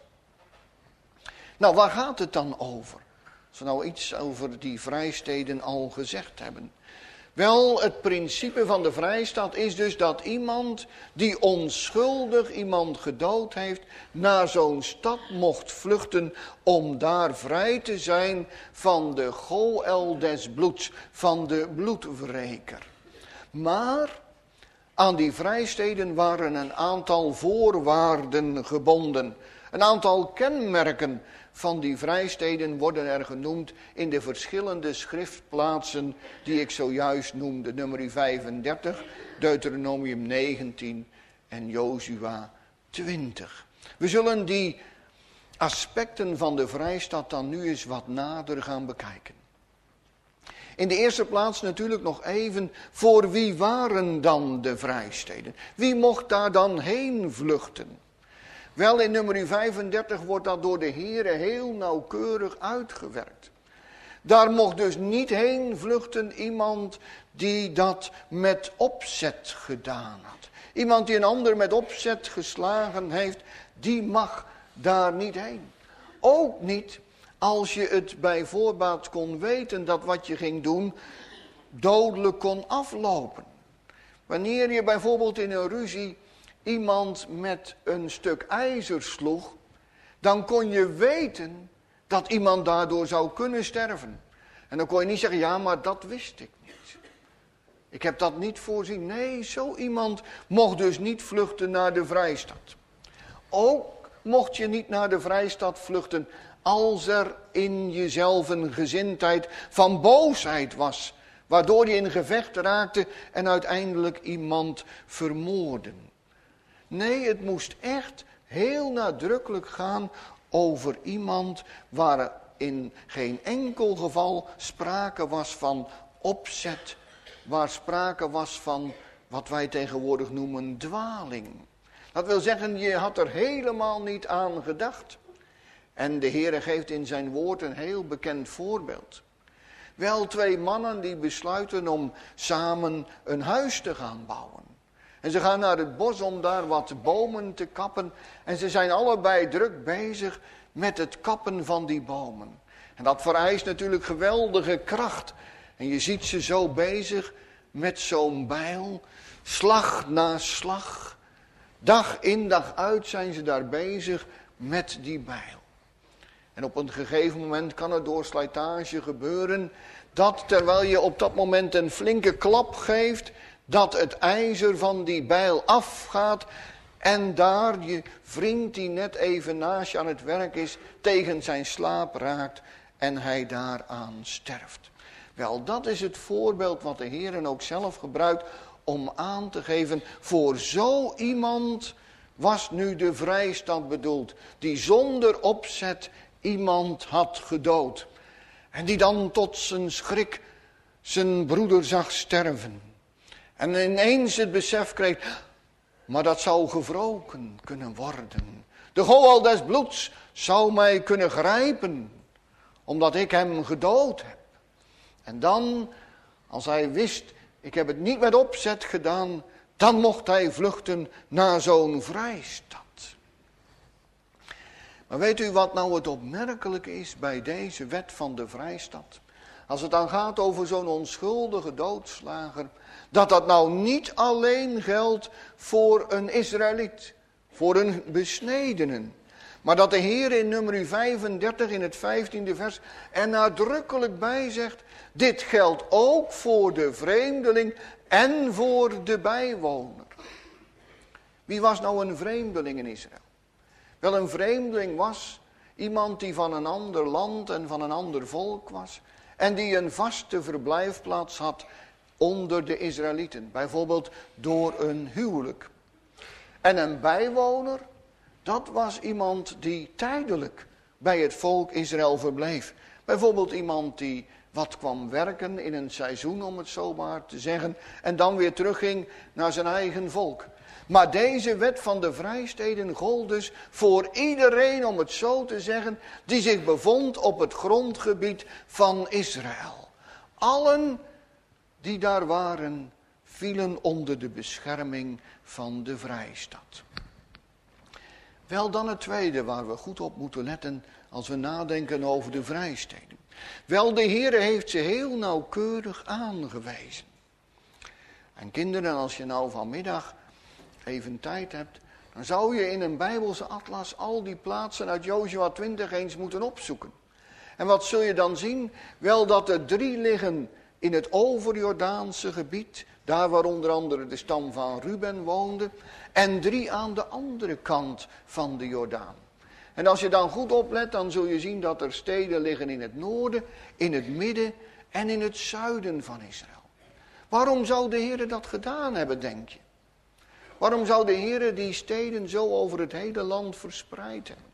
Nou, waar gaat het dan over? Als we nou iets over die vrijsteden al gezegd hebben. Wel, het principe van de vrijstaat is dus dat iemand die onschuldig iemand gedood heeft, naar zo'n stad mocht vluchten om daar vrij te zijn van de Goël des bloeds, van de bloedwreker. Maar aan die vrijsteden waren een aantal voorwaarden gebonden. Een aantal kenmerken van die vrijsteden worden er genoemd in de verschillende schriftplaatsen die ik zojuist noemde. Nummer vijfendertig, Deuteronomium negentien en Jozua twintig. We zullen die aspecten van de vrijstad dan nu eens wat nader gaan bekijken. In de eerste plaats natuurlijk nog even, voor wie waren dan de vrijsteden? Wie mocht daar dan heen vluchten? Wel, in nummer vijfendertig wordt dat door de Heere heel nauwkeurig uitgewerkt. Daar mocht dus niet heen vluchten iemand die dat met opzet gedaan had. Iemand die een ander met opzet geslagen heeft, die mag daar niet heen. Ook niet als je het bij voorbaat kon weten dat wat je ging doen dodelijk kon aflopen. Wanneer je bijvoorbeeld in een ruzie iemand met een stuk ijzer sloeg, dan kon je weten dat iemand daardoor zou kunnen sterven. En dan kon je niet zeggen, ja, maar dat wist ik niet. Ik heb dat niet voorzien. Nee, zo iemand mocht dus niet vluchten naar de vrijstad. Ook mocht je niet naar de vrijstad vluchten als er in jezelf een gezindheid van boosheid was, waardoor je in gevecht raakte en uiteindelijk iemand vermoordde. Nee, het moest echt heel nadrukkelijk gaan over iemand waar in geen enkel geval sprake was van opzet, waar sprake was van wat wij tegenwoordig noemen dwaling. Dat wil zeggen, je had er helemaal niet aan gedacht. En de Heere geeft in zijn woord een heel bekend voorbeeld. Wel, twee mannen die besluiten om samen een huis te gaan bouwen. En ze gaan naar het bos om daar wat bomen te kappen. En ze zijn allebei druk bezig met het kappen van die bomen. En dat vereist natuurlijk geweldige kracht. En je ziet ze zo bezig met zo'n bijl. Slag na slag. Dag in dag uit zijn ze daar bezig met die bijl. En op een gegeven moment kan het door slijtage gebeuren dat terwijl je op dat moment een flinke klap geeft, dat het ijzer van die bijl afgaat en daar je vriend die net even naast je aan het werk is, tegen zijn slaap raakt en hij daaraan sterft. Wel, dat is het voorbeeld wat de Heer ook zelf gebruikt om aan te geven, voor zo iemand was nu de vrijstand bedoeld, die zonder opzet iemand had gedood. En die dan tot zijn schrik zijn broeder zag sterven. En ineens het besef kreeg, maar dat zou gewroken kunnen worden. De goal des bloeds zou mij kunnen grijpen, omdat ik hem gedood heb. En dan, als hij wist, ik heb het niet met opzet gedaan, dan mocht hij vluchten naar zo'n vrijstad. Maar weet u wat nou het opmerkelijke is bij deze wet van de vrijstad? Als het dan gaat over zo'n onschuldige doodslager, dat dat nou niet alleen geldt voor een Israëliet, voor een besnedenen. Maar dat de Heer in nummer vijfendertig in het vijftiende vers er nadrukkelijk bij zegt, dit geldt ook voor de vreemdeling en voor de bijwoner. Wie was nou een vreemdeling in Israël? Wel, een vreemdeling was iemand die van een ander land en van een ander volk was. En die een vaste verblijfplaats had onder de Israëlieten. Bijvoorbeeld door een huwelijk. En een bijwoner, dat was iemand die tijdelijk bij het volk Israël verbleef. Bijvoorbeeld iemand die wat kwam werken in een seizoen, om het zo maar te zeggen. En dan weer terugging naar zijn eigen volk. Maar deze wet van de vrijsteden gold dus voor iedereen, om het zo te zeggen, die zich bevond op het grondgebied van Israël. Allen die daar waren, vielen onder de bescherming van de vrijstad. Wel dan het tweede waar we goed op moeten letten als we nadenken over de vrijsteden. Wel, de Heer heeft ze heel nauwkeurig aangewezen. En kinderen, als je nou vanmiddag even tijd hebt, dan zou je in een Bijbelse atlas al die plaatsen uit Jozua twintig eens moeten opzoeken. En wat zul je dan zien? Wel, dat er drie liggen in het overjordaanse gebied, daar waar onder andere de stam van Ruben woonde, en drie aan de andere kant van de Jordaan. En als je dan goed oplet, dan zul je zien dat er steden liggen in het noorden, in het midden en in het zuiden van Israël. Waarom zou de Heer dat gedaan hebben, denk je? Waarom zou de Heer die steden zo over het hele land verspreid hebben?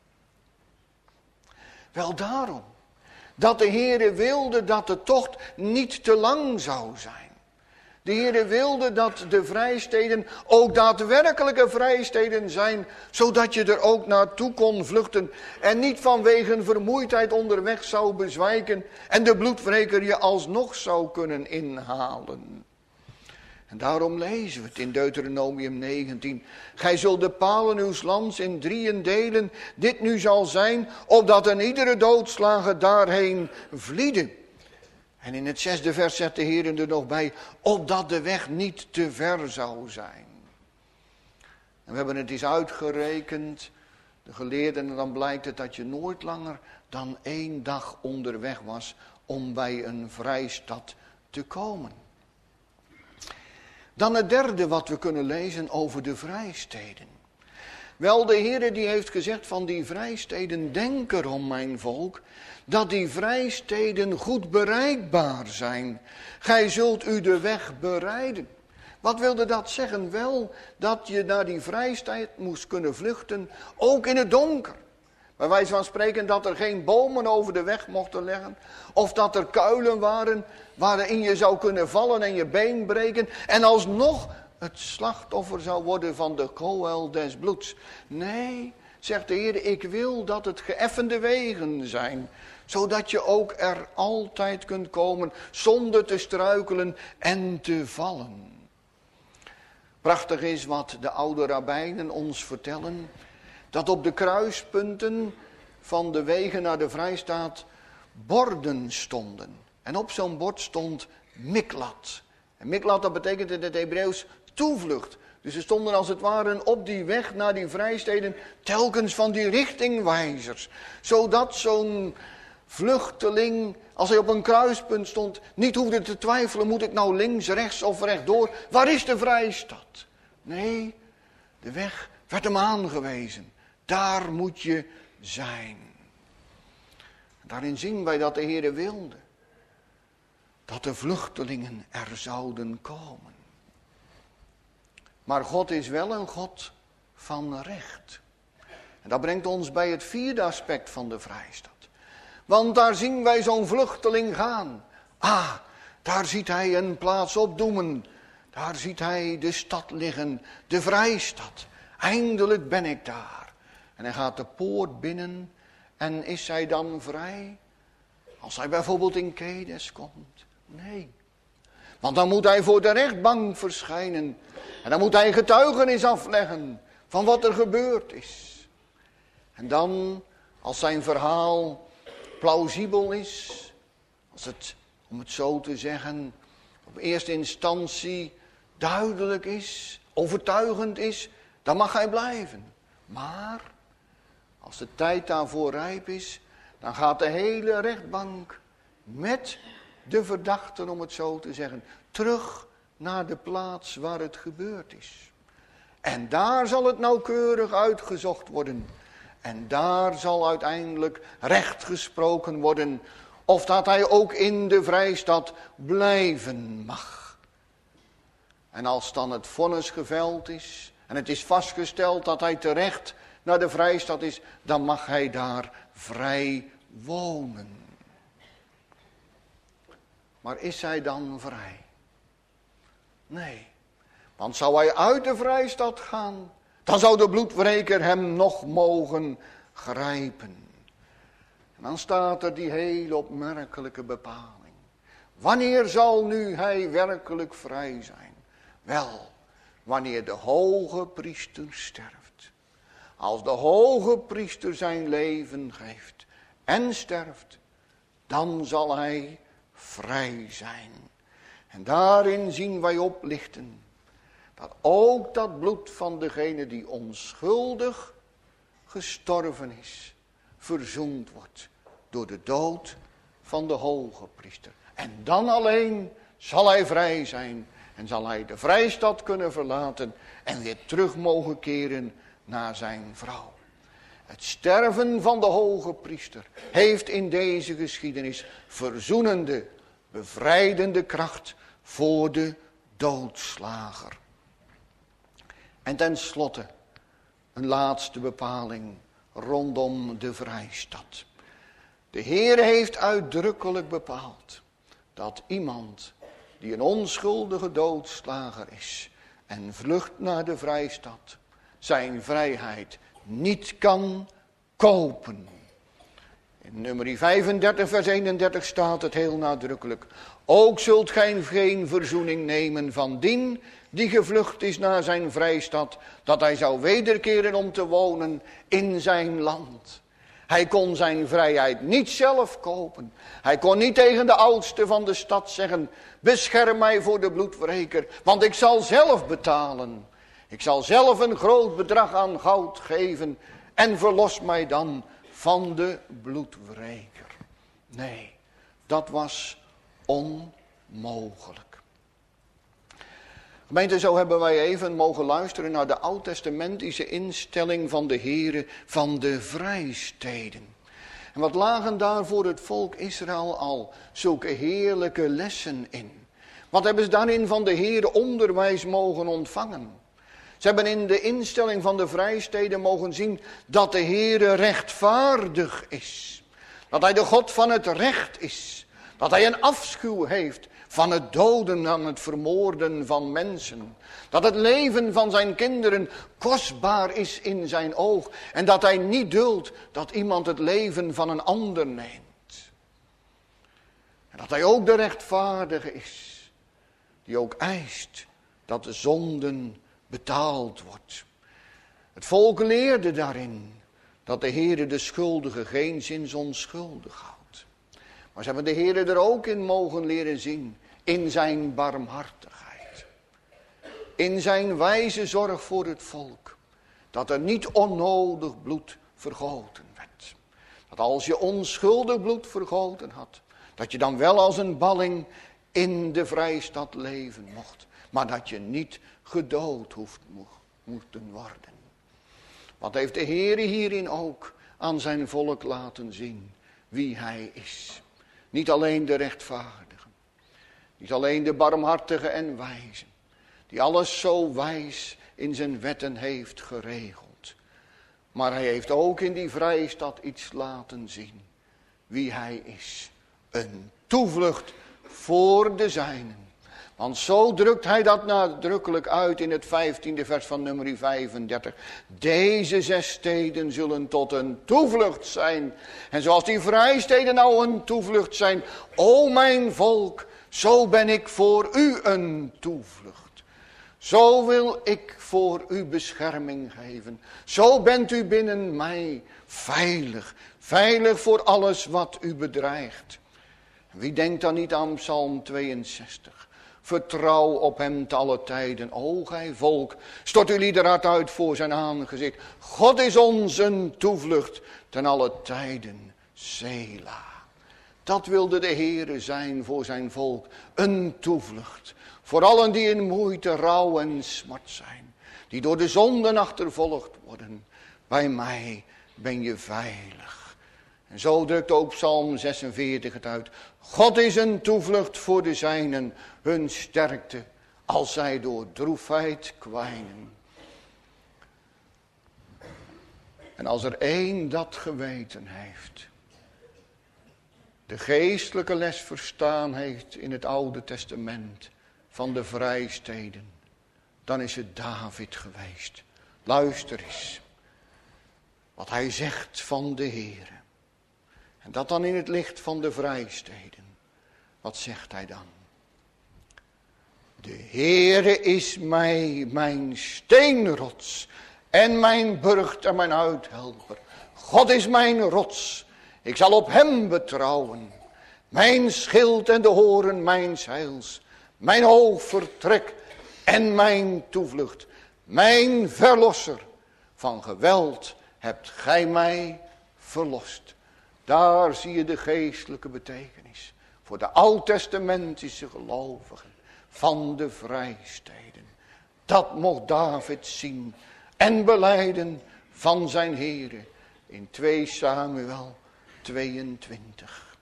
Wel daarom. Dat de Heer wilde dat de tocht niet te lang zou zijn. De Heer wilde dat de vrijsteden ook daadwerkelijke vrijsteden zijn, zodat je er ook naartoe kon vluchten en niet vanwege vermoeidheid onderweg zou bezwijken en de bloedwreker je alsnog zou kunnen inhalen. En daarom lezen we het in Deuteronomium negentien. Gij zult de palen uws lands in drieën delen. Dit nu zal zijn, opdat een iedere doodslager daarheen vliede. En in het zesde vers zet de Heer er nog bij, opdat de weg niet te ver zou zijn. En we hebben het eens uitgerekend, de geleerden, en dan blijkt het dat je nooit langer dan één dag onderweg was om bij een vrijstad te komen. Dan het derde wat we kunnen lezen over de vrijsteden. Wel, de Heer die heeft gezegd van die vrijsteden, denk erom mijn volk, dat die vrijsteden goed bereikbaar zijn. Gij zult u de weg bereiden. Wat wilde dat zeggen? Wel, dat je naar die vrijstad moest kunnen vluchten, ook in het donker. Bij wijze van spreken dat er geen bomen over de weg mochten leggen. Of dat er kuilen waren waarin je zou kunnen vallen en je been breken. En alsnog het slachtoffer zou worden van de goel des bloeds. Nee, zegt de Heer, ik wil dat het geëffende wegen zijn, zodat je ook er altijd kunt komen zonder te struikelen en te vallen. Prachtig is wat de oude rabbijnen ons vertellen, dat op de kruispunten van de wegen naar de vrijstaat borden stonden. En op zo'n bord stond Miklat. En Miklat, dat betekent in het Hebreeuws toevlucht. Dus er stonden als het ware op die weg naar die vrijsteden telkens van die richtingwijzers. Zodat zo'n vluchteling, als hij op een kruispunt stond, niet hoefde te twijfelen, moet ik nou links, rechts of rechtdoor? Waar is de vrijstad? Nee, de weg werd hem aangewezen. Daar moet je zijn. Daarin zien wij dat de Heere wilde dat de vluchtelingen er zouden komen. Maar God is wel een God van recht. En dat brengt ons bij het vierde aspect van de vrijstad. Want daar zien wij zo'n vluchteling gaan. Ah, daar ziet hij een plaats opdoemen. Daar ziet hij de stad liggen, de vrijstad. Eindelijk ben ik daar. En hij gaat de poort binnen. En is hij dan vrij? Als hij bijvoorbeeld in Kedes komt? Nee. Want dan moet hij voor de rechtbank verschijnen. En dan moet hij getuigenis afleggen van wat er gebeurd is. En dan, als zijn verhaal plausibel is, als het, om het zo te zeggen, op eerste instantie duidelijk is, overtuigend is, dan mag hij blijven. Maar als de tijd daarvoor rijp is, dan gaat de hele rechtbank met de verdachten, om het zo te zeggen, terug naar de plaats waar het gebeurd is. En daar zal het nauwkeurig uitgezocht worden. En daar zal uiteindelijk recht gesproken worden of dat hij ook in de vrijstad blijven mag. En als dan het vonnis geveld is en het is vastgesteld dat hij terecht naar de vrijstad is, dan mag hij daar vrij wonen. Maar is hij dan vrij? Nee, want zou hij uit de vrijstad gaan, dan zou de bloedwreker hem nog mogen grijpen. En dan staat er die hele opmerkelijke bepaling. Wanneer zal nu hij werkelijk vrij zijn? Wel, wanneer de hoge priester sterft. Als de hoge priester zijn leven geeft en sterft, dan zal hij vrij zijn. En daarin zien wij oplichten dat ook dat bloed van degene die onschuldig gestorven is, verzoend wordt door de dood van de hoge priester. En dan alleen zal hij vrij zijn en zal hij de vrijstad kunnen verlaten en weer terug mogen keren naar zijn vrouw. Het sterven van de hoge priester heeft in deze geschiedenis verzoenende, bevrijdende kracht voor de doodslager. En tenslotte een laatste bepaling rondom de vrijstad. De Heer heeft uitdrukkelijk bepaald dat iemand die een onschuldige doodslager is en vlucht naar de vrijstad, zijn vrijheid niet kan kopen. In nummer vijfendertig vers eenendertig staat het heel nadrukkelijk. Ook zult gij geen verzoening nemen van dien die gevlucht is naar zijn vrijstad, dat hij zou wederkeren om te wonen in zijn land. Hij kon zijn vrijheid niet zelf kopen. Hij kon niet tegen de oudste van de stad zeggen, bescherm mij voor de bloedwreker, want ik zal zelf betalen. Ik zal zelf een groot bedrag aan goud geven en verlos mij dan van de bloedwreker. Nee, dat was onmogelijk. Gemeente, zo hebben wij even mogen luisteren naar de oud-testamentische instelling van de Heere van de vrijsteden. En wat lagen daar voor het volk Israël al zulke heerlijke lessen in. Wat hebben ze daarin van de Heere onderwijs mogen ontvangen. Ze hebben in de instelling van de vrijsteden mogen zien dat de Heere rechtvaardig is. Dat hij de God van het recht is. Dat hij een afschuw heeft van het doden en het vermoorden van mensen. Dat het leven van zijn kinderen kostbaar is in zijn oog. En dat hij niet duldt dat iemand het leven van een ander neemt. En dat hij ook de rechtvaardige is. Die ook eist dat de zonden betaald wordt. Het volk leerde daarin dat de Heere de schuldige geen zins onschuldig houdt. Maar ze hebben de Heere er ook in mogen leren zien. In zijn barmhartigheid. In zijn wijze zorg voor het volk. Dat er niet onnodig bloed vergoten werd. Dat als je onschuldig bloed vergoten had. Dat je dan wel als een balling in de vrijstad leven mocht. Maar dat je niet gedood hoeft moeten worden. Wat heeft de Heere hierin ook aan zijn volk laten zien wie hij is. Niet alleen de rechtvaardige. Niet alleen de barmhartige en wijze. Die alles zo wijs in zijn wetten heeft geregeld. Maar hij heeft ook in die vrijstad iets laten zien. Wie hij is. Een toevlucht voor de zijnen. Want zo drukt hij dat nadrukkelijk uit in het vijftiende vers van nummer vijfendertig. Deze zes steden zullen tot een toevlucht zijn. En zoals die vrijsteden nou een toevlucht zijn. O mijn volk, zo ben ik voor u een toevlucht. Zo wil ik voor u bescherming geven. Zo bent u binnen mij veilig. Veilig voor alles wat u bedreigt. Wie denkt dan niet aan Psalm tweeënzestig? Vertrouw op hem te alle tijden. O gij volk, stort uw liederhart uit voor zijn aangezicht. God is ons een toevlucht ten alle tijden. Sela. Dat wilde de Heere zijn voor zijn volk. Een toevlucht. Voor allen die in moeite, rouw en smart zijn. Die door de zonden achtervolgd worden. Bij mij ben je veilig. En zo drukt ook Psalm zesenveertig het uit. God is een toevlucht voor de zijnen, hun sterkte, als zij door droefheid kwijnen. En als er één dat geweten heeft, de geestelijke les verstaan heeft in het Oude Testament van de vrijsteden, dan is het David geweest. Luister eens, wat hij zegt van de Heere. En dat dan in het licht van de vrijsteden. Wat zegt hij dan? De Heere is mij mijn steenrots en mijn burcht en mijn uithelper. God is mijn rots, ik zal op hem betrouwen. Mijn schild en de horen mijns heils. Mijn hoog vertrek en mijn toevlucht. Mijn verlosser, van geweld hebt gij mij verlost. Daar zie je de geestelijke betekenis. Voor de oud-testamentische gelovigen van de vrijsteden. Dat mocht David zien en belijden van zijn Heere in twee Samuel tweeëntwintig.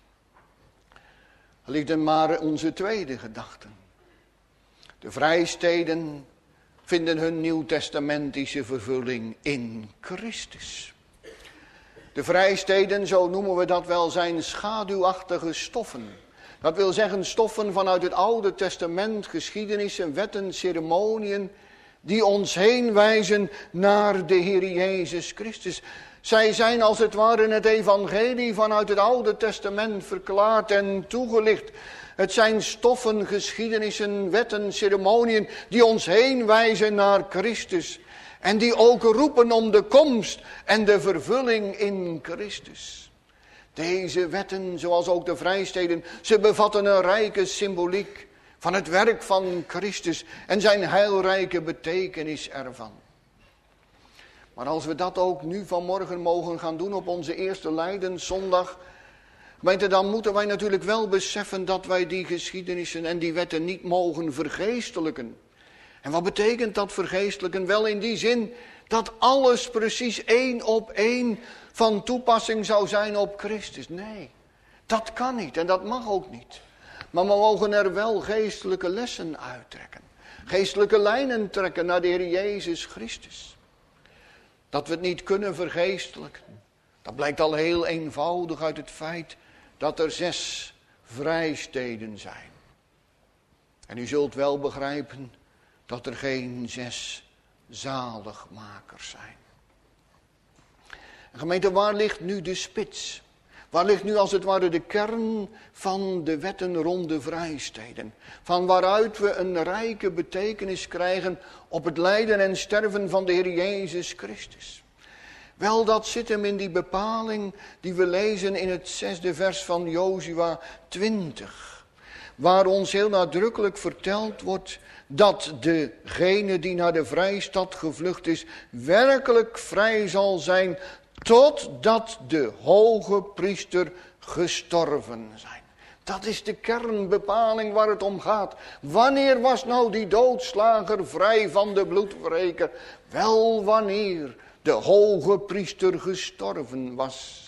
Liefden, maar onze tweede gedachte. De vrijsteden vinden hun nieuwtestamentische vervulling in Christus. De vrijsteden, zo noemen we dat wel, zijn schaduwachtige stoffen. Dat wil zeggen stoffen vanuit het Oude Testament, geschiedenissen, wetten, ceremoniën, die ons heen wijzen naar de Heer Jezus Christus. Zij zijn als het ware het evangelie vanuit het Oude Testament verklaard en toegelicht. Het zijn stoffen, geschiedenissen, wetten, ceremoniën die ons heen wijzen naar Christus. En die ook roepen om de komst en de vervulling in Christus. Deze wetten, zoals ook de vrijsteden, ze bevatten een rijke symboliek van het werk van Christus en zijn heilrijke betekenis ervan. Maar als we dat ook nu vanmorgen mogen gaan doen op onze eerste Lijdenszondag, dan moeten wij natuurlijk wel beseffen dat wij die geschiedenissen en die wetten niet mogen vergeestelijken. En wat betekent dat vergeestelijken? Wel in die zin dat alles precies één op één van toepassing zou zijn op Christus. Nee, dat kan niet en dat mag ook niet. Maar we mogen er wel geestelijke lessen uittrekken. Geestelijke lijnen trekken naar de Heer Jezus Christus. Dat we het niet kunnen vergeestelijken. Dat blijkt al heel eenvoudig uit het feit dat er zes vrijsteden zijn. En u zult wel begrijpen dat er geen zes zaligmakers zijn. En gemeente, waar ligt nu de spits? Waar ligt nu als het ware de kern van de wetten rond de vrijsteden? Van waaruit we een rijke betekenis krijgen op het lijden en sterven van de Heer Jezus Christus. Wel, dat zit hem in die bepaling die we lezen in het zesde vers van Jozua twintig. Waar ons heel nadrukkelijk verteld wordt dat degene die naar de vrijstad gevlucht is, werkelijk vrij zal zijn totdat de hoge priester gestorven zijn. Dat is de kernbepaling waar het om gaat. Wanneer was nou die doodslager vrij van de bloedwreker? Wel, wanneer de hoge priester gestorven was.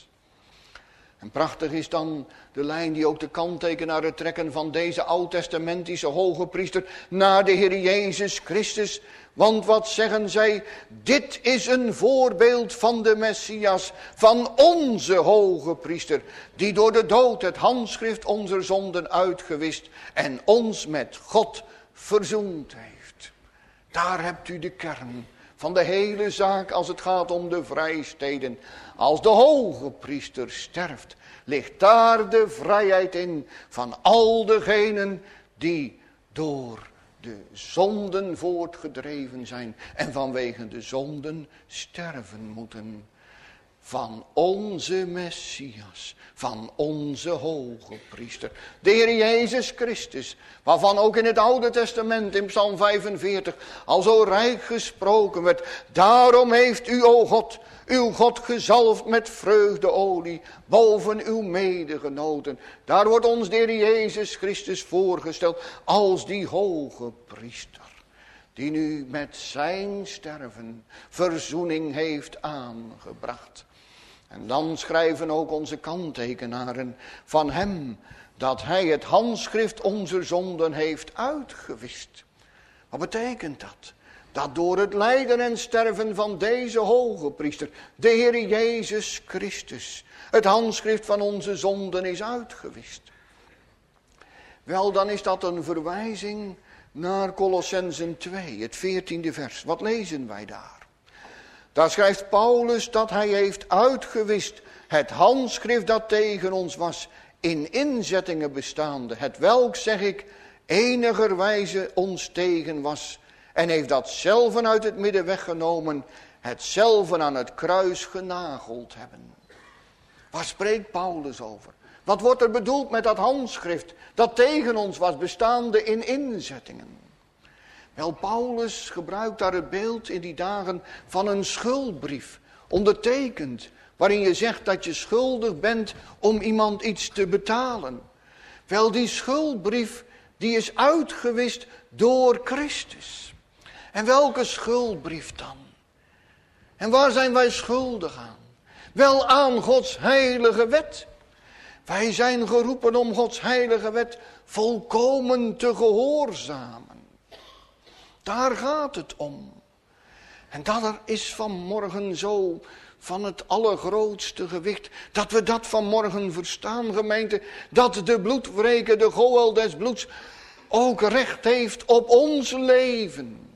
En prachtig is dan de lijn die ook de kanttekenaren trekken van deze oud-testamentische hoge priester naar de Heer Jezus Christus. Want wat zeggen zij? Dit is een voorbeeld van de Messias, van onze hoge priester, die door de dood het handschrift onze zonden uitgewist en ons met God verzoend heeft. Daar hebt u de kern van de hele zaak als het gaat om de vrijsteden. Als de hoge priester sterft, ligt daar de vrijheid in van al degenen die door de zonden voortgedreven zijn en vanwege de zonden sterven moeten. Van onze Messias, van onze hoge priester, de Heer Jezus Christus, waarvan ook in het Oude Testament in Psalm vijfenveertig al zo rijk gesproken werd. Daarom heeft u, o God, uw God gezalfd met vreugdeolie boven uw medegenoten. Daar wordt ons de Heer Jezus Christus voorgesteld als die hoge priester, die nu met zijn sterven verzoening heeft aangebracht. En dan schrijven ook onze kanttekenaren van hem dat hij het handschrift onze zonden heeft uitgewist. Wat betekent dat? Dat door het lijden en sterven van deze hoge priester, de Heer Jezus Christus, het handschrift van onze zonden is uitgewist. Wel, dan is dat een verwijzing naar Kolossenzen twee, het veertiende vers. Wat lezen wij daar? Daar schrijft Paulus dat hij heeft uitgewist het handschrift dat tegen ons was, in inzettingen bestaande, het welk, zeg ik, enigerwijze ons tegen was, en heeft dat zelven uit het midden weggenomen, het zelven aan het kruis genageld hebben. Waar spreekt Paulus over? Wat wordt er bedoeld met dat handschrift dat tegen ons was, bestaande in inzettingen? Wel, Paulus gebruikt daar het beeld in die dagen van een schuldbrief, ondertekend, waarin je zegt dat je schuldig bent om iemand iets te betalen. Wel, die schuldbrief, die is uitgewist door Christus. En welke schuldbrief dan? En waar zijn wij schuldig aan? Wel, aan Gods heilige wet. Wij zijn geroepen om Gods heilige wet volkomen te gehoorzamen. Daar gaat het om. En dat is vanmorgen zo van het allergrootste gewicht, dat we dat vanmorgen verstaan, gemeente, dat de bloedwreker, de Goël des bloeds, ook recht heeft op ons leven.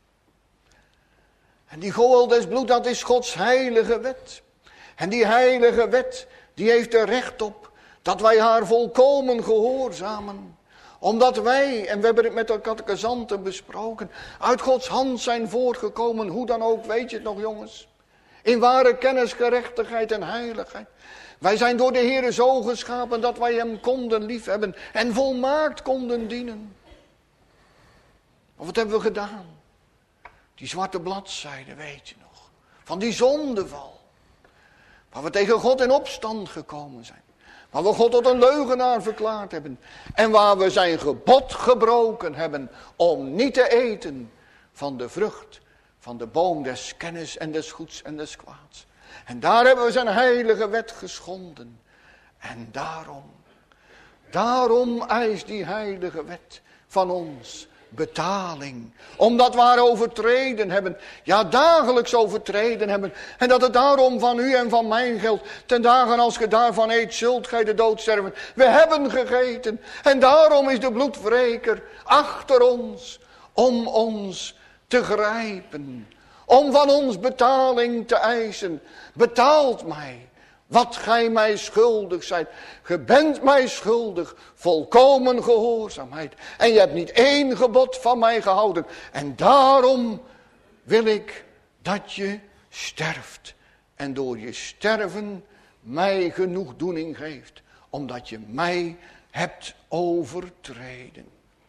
En die Goël des bloeds, dat is Gods heilige wet. En die heilige wet, die heeft er recht op dat wij haar volkomen gehoorzamen. Omdat wij, en we hebben het met de catechisanten besproken, uit Gods hand zijn voortgekomen, hoe dan ook, weet je het nog jongens? In ware kennis, gerechtigheid en heiligheid. Wij zijn door de Heere zo geschapen dat wij hem konden liefhebben en volmaakt konden dienen. Maar wat hebben we gedaan? Die zwarte bladzijde, weet je nog. Van die zondeval. Waar we tegen God in opstand gekomen zijn. Waar we God tot een leugenaar verklaard hebben. En waar we zijn gebod gebroken hebben om niet te eten van de vrucht van de boom des kennis en des goeds en des kwaads. En daar hebben we zijn heilige wet geschonden. En daarom, daarom eist die heilige wet van ons betaling. Omdat we haar overtreden hebben. Ja, dagelijks overtreden hebben. En dat het daarom van u en van mij geldt. Ten dagen als ge daarvan eet, zult gij de dood sterven. We hebben gegeten. En daarom is de bloedwreker achter ons. Om ons te grijpen. Om van ons betaling te eisen. Betaalt mij wat gij mij schuldig zijt. Ge bent mij schuldig, volkomen gehoorzaamheid. En je hebt niet één gebod van mij gehouden. En daarom wil ik dat je sterft. En door je sterven mij genoegdoening geeft. Omdat je mij hebt overtreden.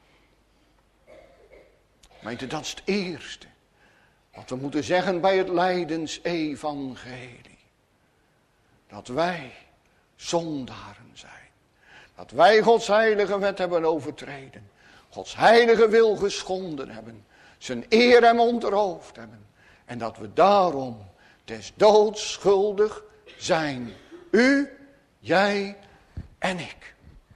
Gemeente, dat is het eerste wat we moeten zeggen bij het lijdensevangelie. Dat wij zondaren zijn. Dat wij Gods heilige wet hebben overtreden. Gods heilige wil geschonden hebben. Zijn eer hem ontroofd hebben. En dat we daarom des doods schuldig zijn. U, jij en ik.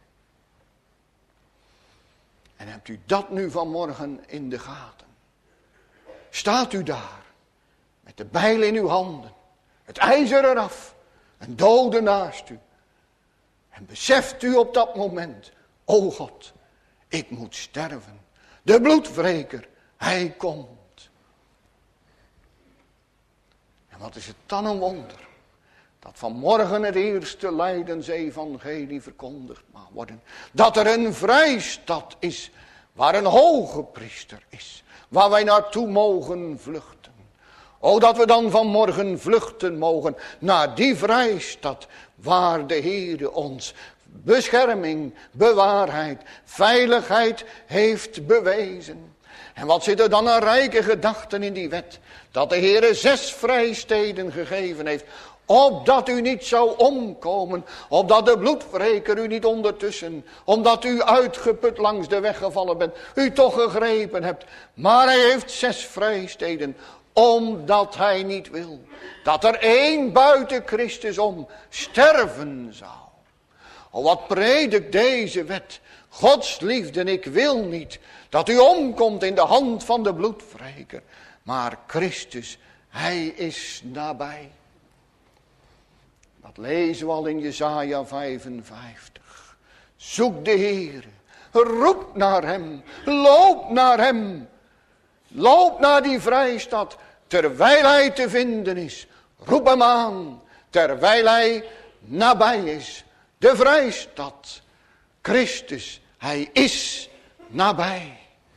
En hebt u dat nu vanmorgen in de gaten? Staat u daar met de bijl in uw handen. Het ijzer eraf. Een dode naast u. En beseft u op dat moment. O God, ik moet sterven. De bloedwreker, hij komt. En wat is het dan een wonder. Dat vanmorgen het eerste lijdensevangelie verkondigd mag worden. Dat er een vrijstad is. Waar een hoge priester is. Waar wij naartoe mogen vluchten. O, dat we dan vanmorgen vluchten mogen naar die vrijstad waar de Heere ons bescherming, bewaarheid, veiligheid heeft bewezen. En wat zit er dan een rijke gedachten in die wet? Dat de Heere zes vrijsteden gegeven heeft, opdat u niet zou omkomen, opdat de bloedwreker u niet ondertussen, omdat u uitgeput langs de weg gevallen bent, u toch gegrepen hebt. Maar hij heeft zes vrijsteden, omdat hij niet wil dat er één buiten Christus om sterven zou. O, wat predikt deze wet. Gods liefde, ik wil niet dat u omkomt in de hand van de bloedwreker. Maar Christus, hij is nabij. Dat lezen we al in Jesaja vijfenvijftig. Zoek de Heere, roep naar hem, loop naar hem. Loop naar die vrijstad, terwijl hij te vinden is. Roep hem aan, terwijl hij nabij is. De vrijstad, Christus, hij is nabij.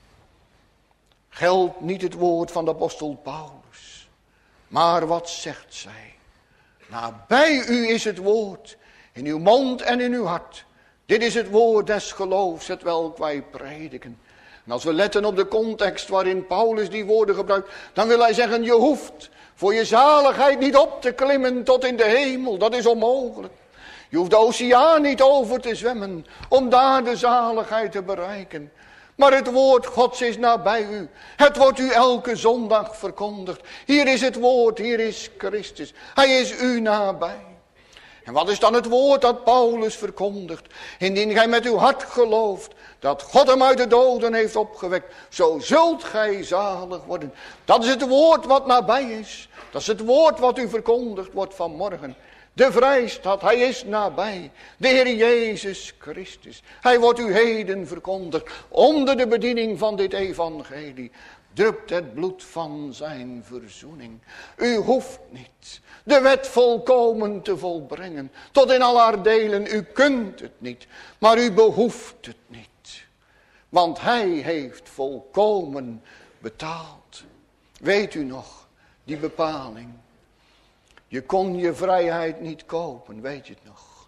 Geldt niet het woord van de apostel Paulus. Maar wat zegt zij? Nabij u is het woord, in uw mond en in uw hart. Dit is het woord des geloofs, het welk wij prediken. En als we letten op de context waarin Paulus die woorden gebruikt, dan wil hij zeggen, je hoeft voor je zaligheid niet op te klimmen tot in de hemel. Dat is onmogelijk. Je hoeft de oceaan niet over te zwemmen om daar de zaligheid te bereiken. Maar het woord Gods is nabij u. Het wordt u elke zondag verkondigd. Hier is het woord, hier is Christus. Hij is u nabij. En wat is dan het woord dat Paulus verkondigt? Indien gij met uw hart gelooft dat God hem uit de doden heeft opgewekt, zo zult gij zalig worden. Dat is het woord wat nabij is. Dat is het woord wat u verkondigd wordt vanmorgen. De vrijstad, hij is nabij. De Heer Jezus Christus. Hij wordt u heden verkondigd. Onder de bediening van dit evangelie drupt het bloed van zijn verzoening. U hoeft niet de wet volkomen te volbrengen. Tot in al haar delen. U kunt het niet. Maar u behoeft het niet. Want hij heeft volkomen betaald. Weet u nog die bepaling? Je kon je vrijheid niet kopen, weet je het nog?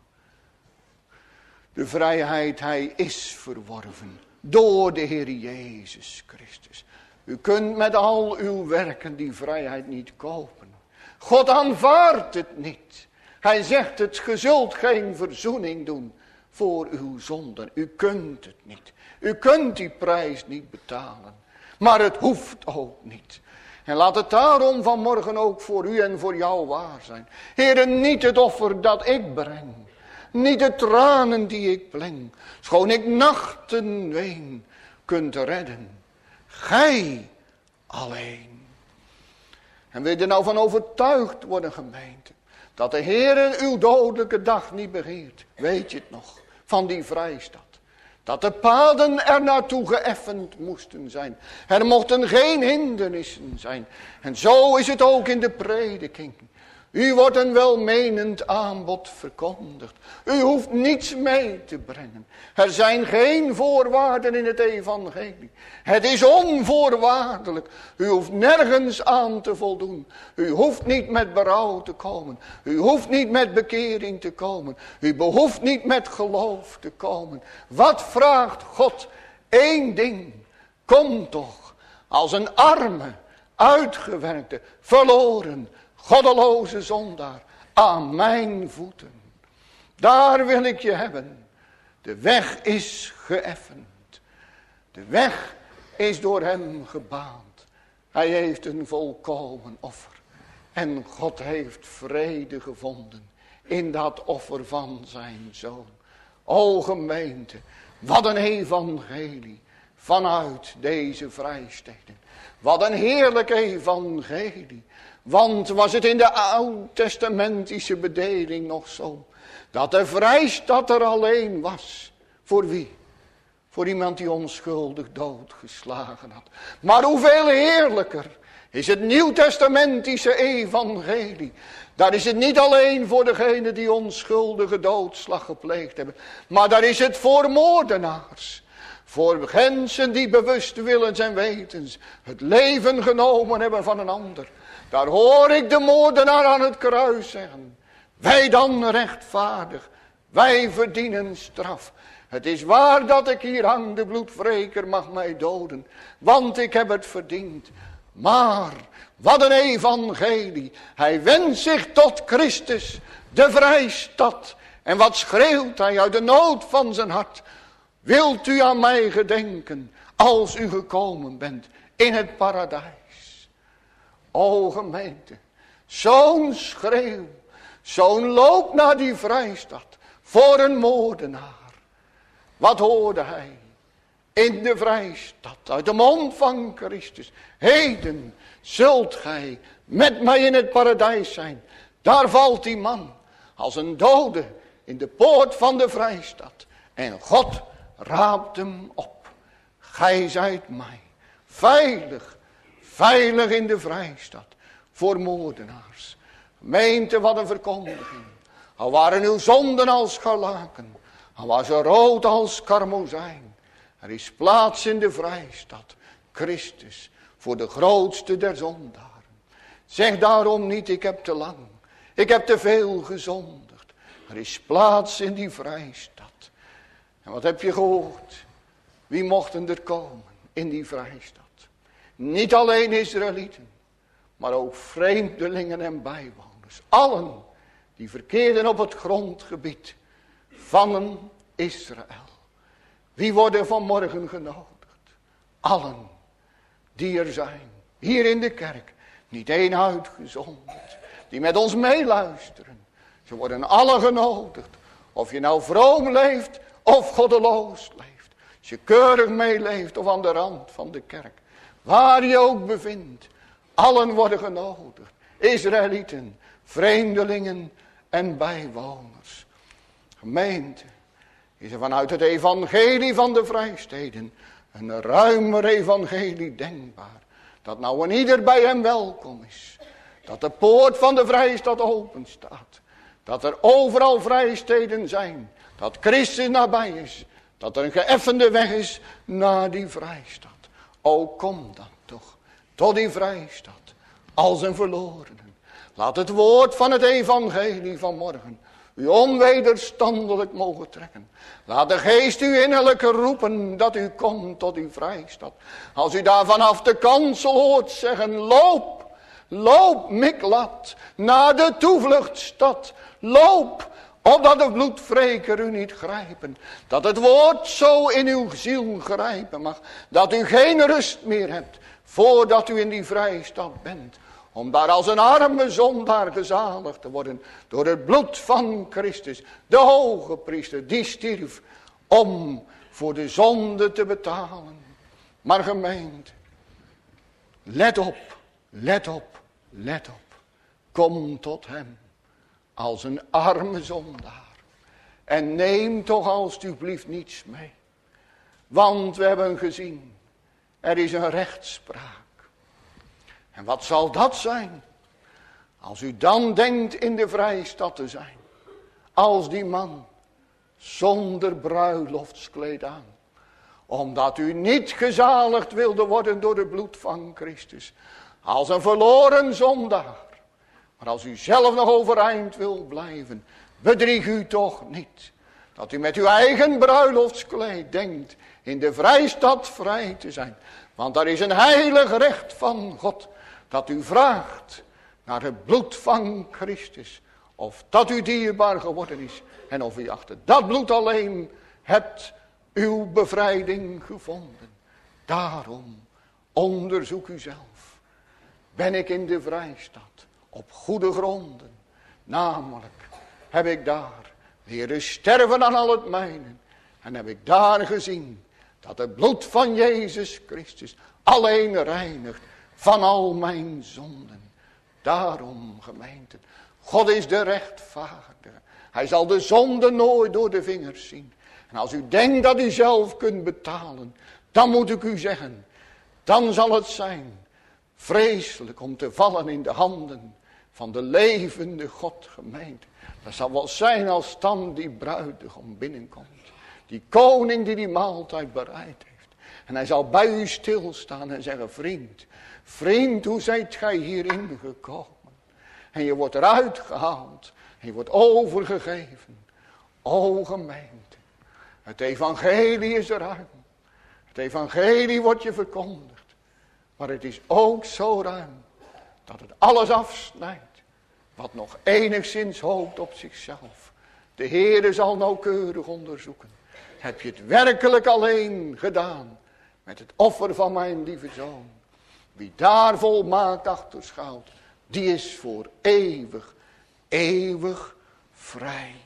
De vrijheid, hij is verworven door de Heer Jezus Christus. U kunt met al uw werken die vrijheid niet kopen. God aanvaardt het niet. Hij zegt het, ge zult geen verzoening doen voor uw zonden. U kunt het niet. U kunt die prijs niet betalen. Maar het hoeft ook niet. En laat het daarom vanmorgen ook voor u en voor jou waar zijn. Heere, niet het offer dat ik breng. Niet de tranen die ik pleng. Schoon ik nachten ween, kunt redden Gij alleen. En wil je er nou van overtuigd worden, gemeente, dat de Heer uw dodelijke dag niet begeert? Weet je het nog, van die vrijstad? Dat de paden er naartoe geëffend moesten zijn. Er mochten geen hindernissen zijn. En zo is het ook in de prediking. U wordt een welmenend aanbod verkondigd. U hoeft niets mee te brengen. Er zijn geen voorwaarden in het evangelie. Het is onvoorwaardelijk. U hoeft nergens aan te voldoen. U hoeft niet met berouw te komen. U hoeft niet met bekering te komen. U behoeft niet met geloof te komen. Wat vraagt God? Eén ding. Kom toch als een arme, uitgewerkte, verloren, goddeloze zondaar aan mijn voeten. Daar wil ik je hebben. De weg is geëffend. De weg is door hem gebaand. Hij heeft een volkomen offer. En God heeft vrede gevonden in dat offer van zijn zoon. O gemeente, wat een evangelie vanuit deze vrijsteden. Wat een heerlijk evangelie. Want was het in de oud-testamentische bedeling nog zo, dat de vrijstad er alleen was. Voor wie? Voor iemand die onschuldig doodgeslagen had. Maar hoeveel heerlijker is het nieuw-testamentische evangelie. Daar is het niet alleen voor degenen die onschuldige doodslag gepleegd hebben. Maar daar is het voor moordenaars. Voor mensen die bewust willens en wetens het leven genomen hebben van een ander. Daar hoor ik de moordenaar aan het kruis zeggen. Wij dan rechtvaardig. Wij verdienen straf. Het is waar dat ik hier hang, de bloedwreker mag mij doden. Want ik heb het verdiend. Maar, wat een evangelie. Hij wendt zich tot Christus, de vrijstad. En wat schreeuwt hij uit de nood van zijn hart. Wilt u aan mij gedenken, als u gekomen bent in het paradijs. O gemeente, zo'n schreeuw, zo'n loop naar die vrijstad voor een moordenaar. Wat hoorde hij in de vrijstad uit de mond van Christus? Heden zult gij met mij in het paradijs zijn. Daar valt die man als een dode in de poort van de vrijstad. En God raapt hem op. Gij zijt mij veilig, veilig in de vrijstad voor moordenaars. Gemeente, wat een verkondiging. Al waren uw zonden als scharlaken, al was er rood als karmozijn. Er is plaats in de vrijstad, Christus, voor de grootste der zondaren. Zeg daarom niet, ik heb te lang, ik heb te veel gezondigd. Er is plaats in die vrijstad. En wat heb je gehoord? Wie mochten er komen in die vrijstad? Niet alleen Israëlieten, maar ook vreemdelingen en bijwoners. Allen die verkeerden op het grondgebied van Israël. Wie worden vanmorgen genodigd? Allen die er zijn, hier in de kerk, niet één uitgezonderd, die met ons meeluisteren. Ze worden allen genodigd, of je nou vroom leeft of goddeloos leeft. Als je keurig meeleeft of aan de rand van de kerk. Waar je ook bevindt. Allen worden genodigd. Israëlieten, vreemdelingen en bijwoners. Gemeente, is er vanuit het evangelie van de vrijsteden een ruimer evangelie denkbaar. Dat nou een ieder bij hem welkom is. Dat de poort van de vrijstad open staat. Dat er overal vrijsteden zijn. Dat Christus nabij is. Dat er een geëffende weg is naar die vrijstad. O, kom dan toch tot die vrijstad als een verlorenen. Laat het woord van het evangelie van morgen u onwederstandelijk mogen trekken. Laat de geest u innerlijk roepen dat u komt tot die vrijstad. Als u daar vanaf de kansel hoort zeggen, loop, loop Miklat naar de toevluchtstad. Loop, opdat de bloedwreker u niet grijpen. Dat het woord zo in uw ziel grijpen mag. Dat u geen rust meer hebt voordat u in die vrijstad bent. Om daar als een arme zondaar gezaligd te worden door het bloed van Christus. De hoge priester die stierf om voor de zonde te betalen. Maar gemeente, Let op, let op, let op. Kom tot hem als een arme zondaar. En neem toch alstublieft niets mee. Want we hebben gezien, er is een rechtspraak. En wat zal dat zijn? Als u dan denkt in de vrijstad te zijn. Als die man zonder bruiloftskleed aan. Omdat u niet gezaligd wilde worden door het bloed van Christus. Als een verloren zondaar. Maar als u zelf nog overeind wil blijven. Bedrieg u toch niet. Dat u met uw eigen bruiloftskleed denkt in de vrijstad vrij te zijn. Want daar is een heilig recht van God. Dat u vraagt naar het bloed van Christus. Of dat u dierbaar geworden is. En of u achter dat bloed alleen hebt uw bevrijding gevonden. Daarom onderzoek uzelf. Ben ik in de vrijstad op goede gronden. Namelijk heb ik daar leren sterven aan al het mijne. En heb ik daar gezien dat het bloed van Jezus Christus alleen reinigt van al mijn zonden. Daarom, gemeente, God is de rechtvaardige. Hij zal de zonde nooit door de vingers zien. En als u denkt dat u zelf kunt betalen, dan moet ik u zeggen, dan zal het zijn vreselijk om te vallen in de handen van de levende God, gemeente. Dat zal wel zijn als dan die bruidegom binnenkomt. Die koning die die maaltijd bereid heeft. En hij zal bij u stilstaan en zeggen, vriend, vriend, hoe zijt gij hierin gekomen? En je wordt eruit gehaald. En je wordt overgegeven. O gemeente, het evangelie is ruim. Het evangelie wordt je verkondigd. Maar het is ook zo ruim dat het alles afsnijdt. Wat nog enigszins hoopt op zichzelf. De Heere zal nauwkeurig onderzoeken. Heb je het werkelijk alleen gedaan met het offer van mijn lieve zoon? Wie daar volmaakt achter schuilt, die is voor eeuwig, eeuwig vrij.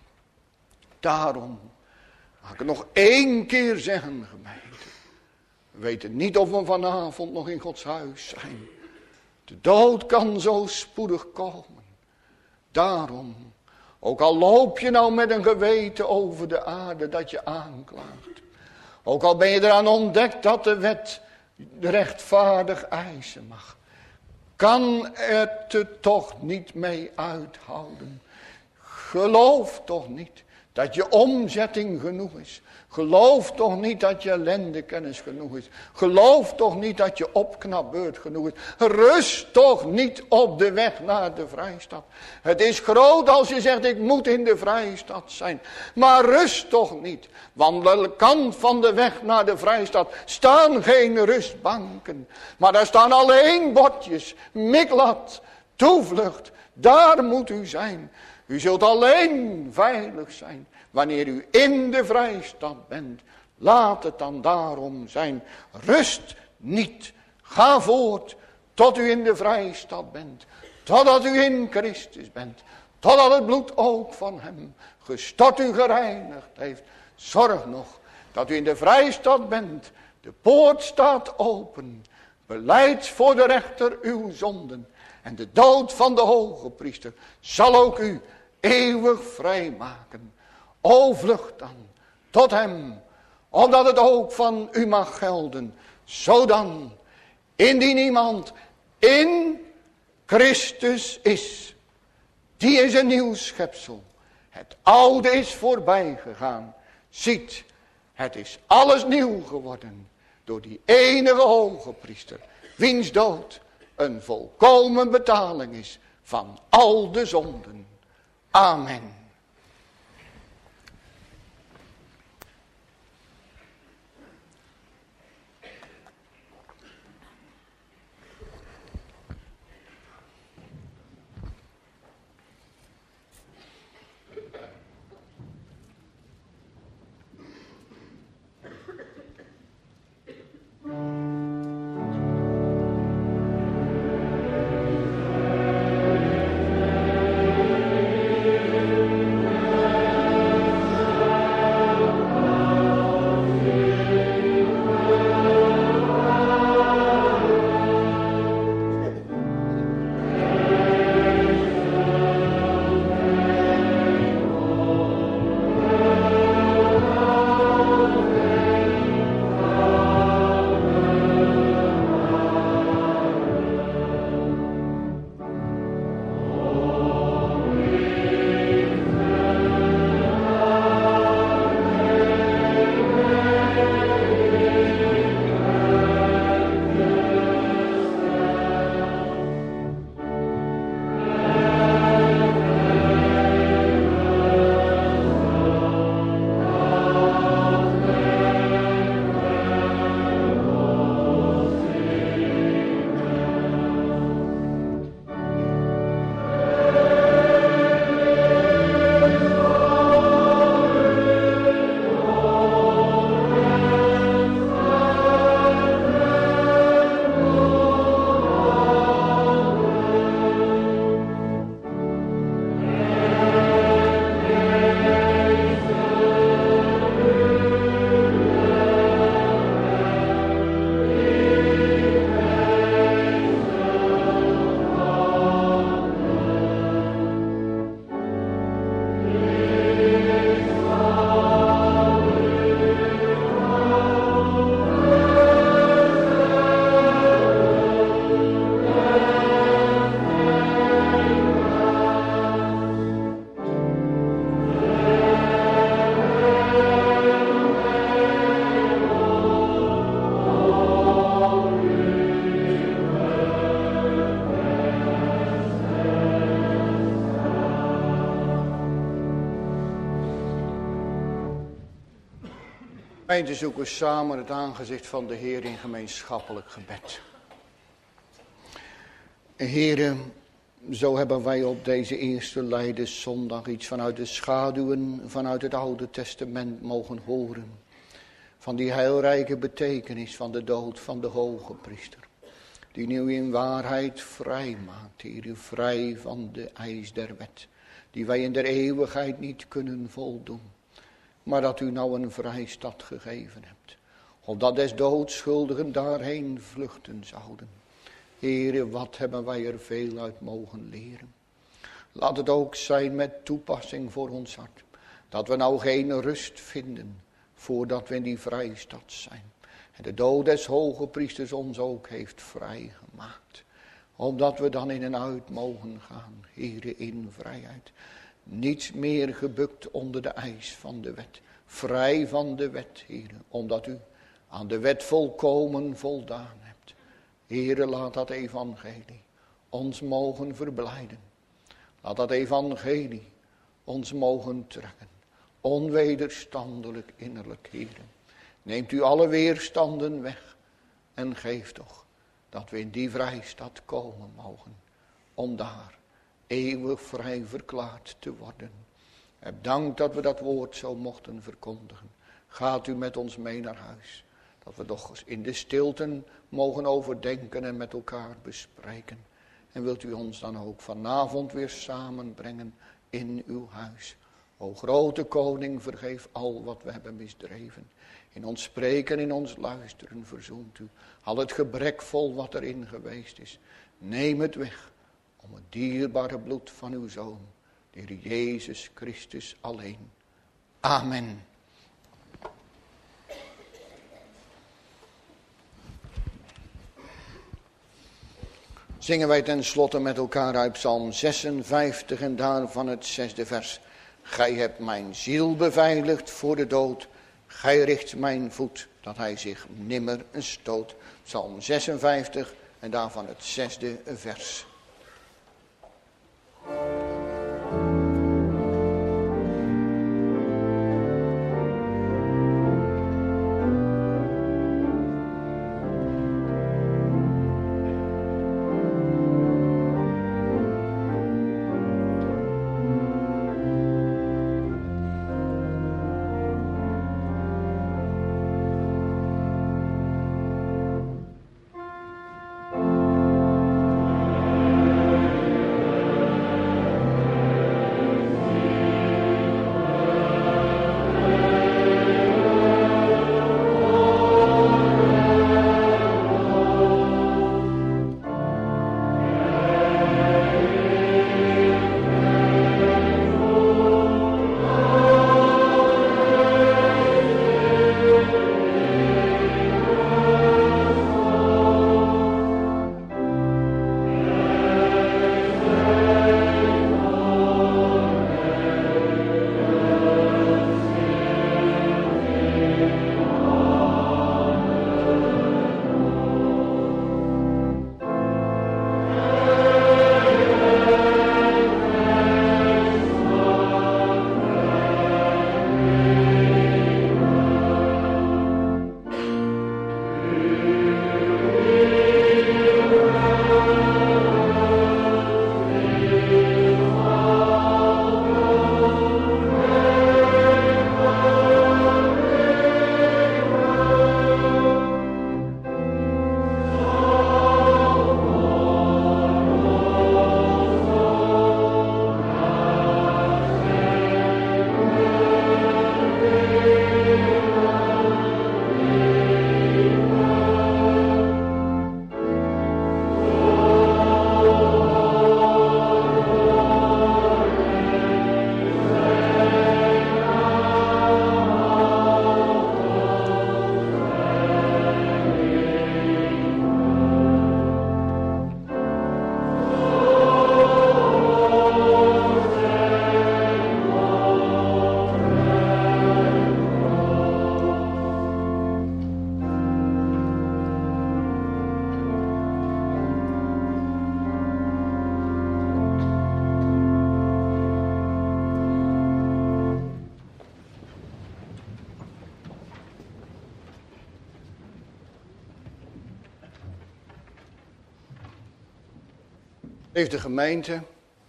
Daarom mag ik het nog één keer zeggen, gemeente. We weten niet of we vanavond nog in Gods huis zijn. De dood kan zo spoedig komen. Daarom, ook al loop je nou met een geweten over de aarde dat je aanklaagt. Ook al ben je eraan ontdekt dat de wet rechtvaardig eisen mag. Kan het er toch niet mee uithouden. Geloof toch niet dat je omzetting genoeg is. Geloof toch niet dat je ellendekennis genoeg is. Geloof toch niet dat je opknapbeurt genoeg is. Rust toch niet op de weg naar de vrijstad. Het is groot als je zegt ik moet in de vrijstad zijn. Maar rust toch niet. Want aan de kant van de weg naar de vrijstad staan geen rustbanken. Maar daar staan alleen bordjes. Miklat, toevlucht, daar moet u zijn. U zult alleen veilig zijn wanneer u in de vrijstad bent. Laat het dan daarom zijn. Rust niet. Ga voort tot u in de vrijstad bent. Totdat u in Christus bent. Totdat het bloed ook van hem gestort u gereinigd heeft. Zorg nog dat u in de vrijstad bent. De poort staat open. Belijd voor de rechter uw zonden. En de dood van de hoge priester zal ook u eeuwig vrijmaken. O vlucht dan tot hem, omdat het ook van u mag gelden. Zodan, indien iemand in Christus is, die is een nieuw schepsel. Het oude is voorbij gegaan. Ziet, het is alles nieuw geworden door die enige hoge priester, wiens dood een volkomen betaling is van al de zonden. Amen. Gemeente, zoeken samen het aangezicht van de Heer in gemeenschappelijk gebed. Heere, zo hebben wij op deze eerste Lijdenszondag iets vanuit de schaduwen, vanuit het Oude Testament mogen horen. Van die heilrijke betekenis van de dood van de hoge priester. Die nu in waarheid vrij maakt, Heere, vrij van de eis der wet. Die wij in der eeuwigheid niet kunnen voldoen. Maar dat u nou een vrijstad gegeven hebt. Opdat des doodschuldigen daarheen vluchten zouden. Heere, wat hebben wij er veel uit mogen leren. Laat het ook zijn met toepassing voor ons hart. Dat we nou geen rust vinden voordat we in die vrijstad zijn. En de dood des hoge priesters ons ook heeft vrijgemaakt. Opdat we dan in en uit mogen gaan. Heere, in vrijheid. Niets meer gebukt onder de eis van de wet. Vrij van de wet, Heere. Omdat u aan de wet volkomen voldaan hebt. Heere, laat dat evangelie ons mogen verblijden. Laat dat evangelie ons mogen trekken. Onwederstandelijk innerlijk, Heere. Neemt u alle weerstanden weg. En geef toch dat we in die vrijstad komen mogen. Om daar eeuwig vrij verklaard te worden. Heb dank dat we dat woord zo mochten verkondigen. Gaat u met ons mee naar huis. Dat we toch eens in de stilte mogen overdenken en met elkaar bespreken. En wilt u ons dan ook vanavond weer samenbrengen in uw huis. O grote koning, vergeef al wat we hebben misdreven. In ons spreken, in ons luisteren verzoent u. Al het gebrekvol wat erin geweest is. Neem het weg. Om het dierbare bloed van uw Zoon, de Heer Jezus Christus alleen. Amen. Zingen wij ten slotte met elkaar uit Psalm zesenvijftig en daarvan het zesde vers. Gij hebt mijn ziel beveiligd voor de dood. Gij richt mijn voet, dat hij zich nimmer stoot. Psalm zesenvijftig en daarvan het zesde vers. Deze gemeente,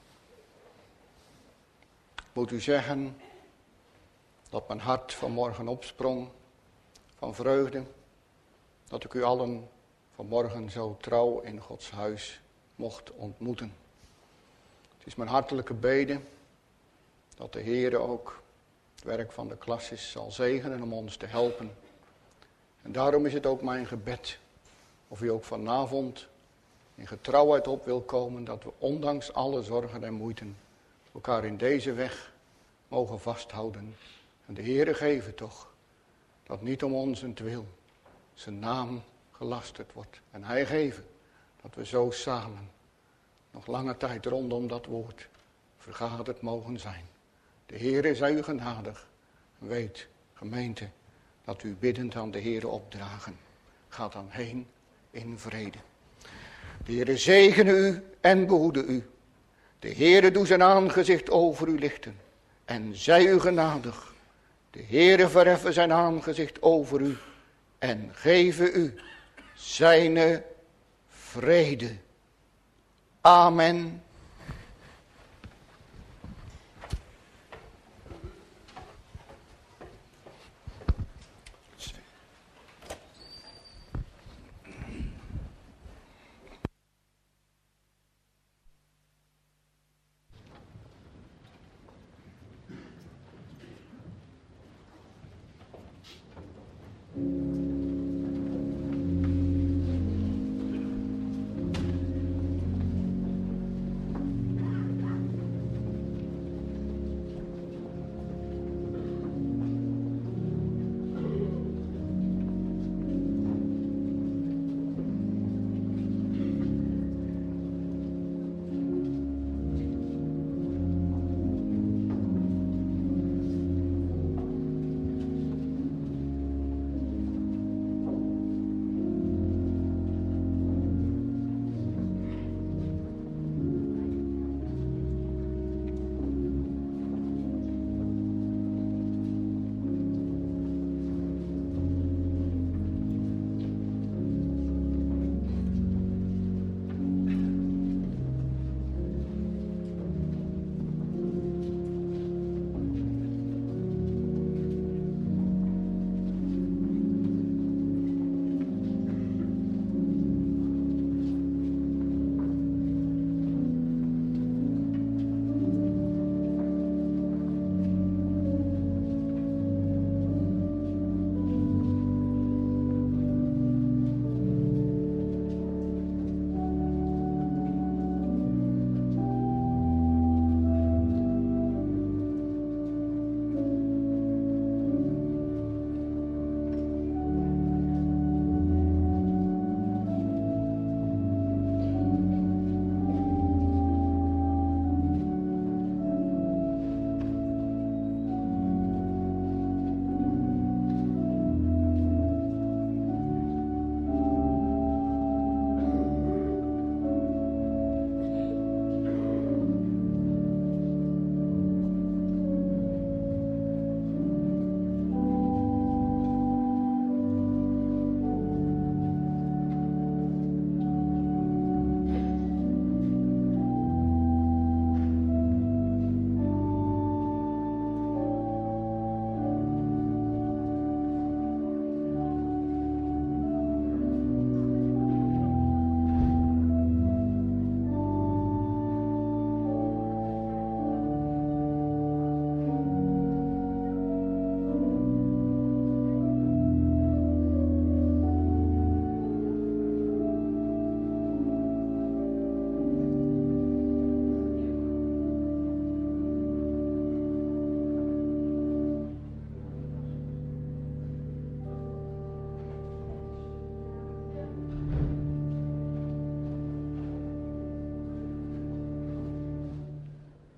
moet u zeggen dat mijn hart vanmorgen opsprong van vreugde, dat ik u allen vanmorgen zo trouw in Gods huis mocht ontmoeten. Het is mijn hartelijke bede dat de Heer ook het werk van de klasses zal zegenen om ons te helpen. En daarom is het ook mijn gebed, of u ook vanavond in getrouwheid op wil komen, dat we ondanks alle zorgen en moeiten elkaar in deze weg mogen vasthouden. En de Heere geven toch, dat niet om onzentwil zijn naam gelasterd wordt. En hij geven, dat we zo samen nog lange tijd rondom dat woord vergaderd mogen zijn. De Heere zij u genadig. Weet, gemeente, dat u biddend aan de Heere opdragen. Ga dan heen in vrede. De Heere zegene u en behoede u. De Heere doe zijn aangezicht over u lichten en zij u genadig. De Heere verheffen zijn aangezicht over u en geven u zijne vrede. Amen.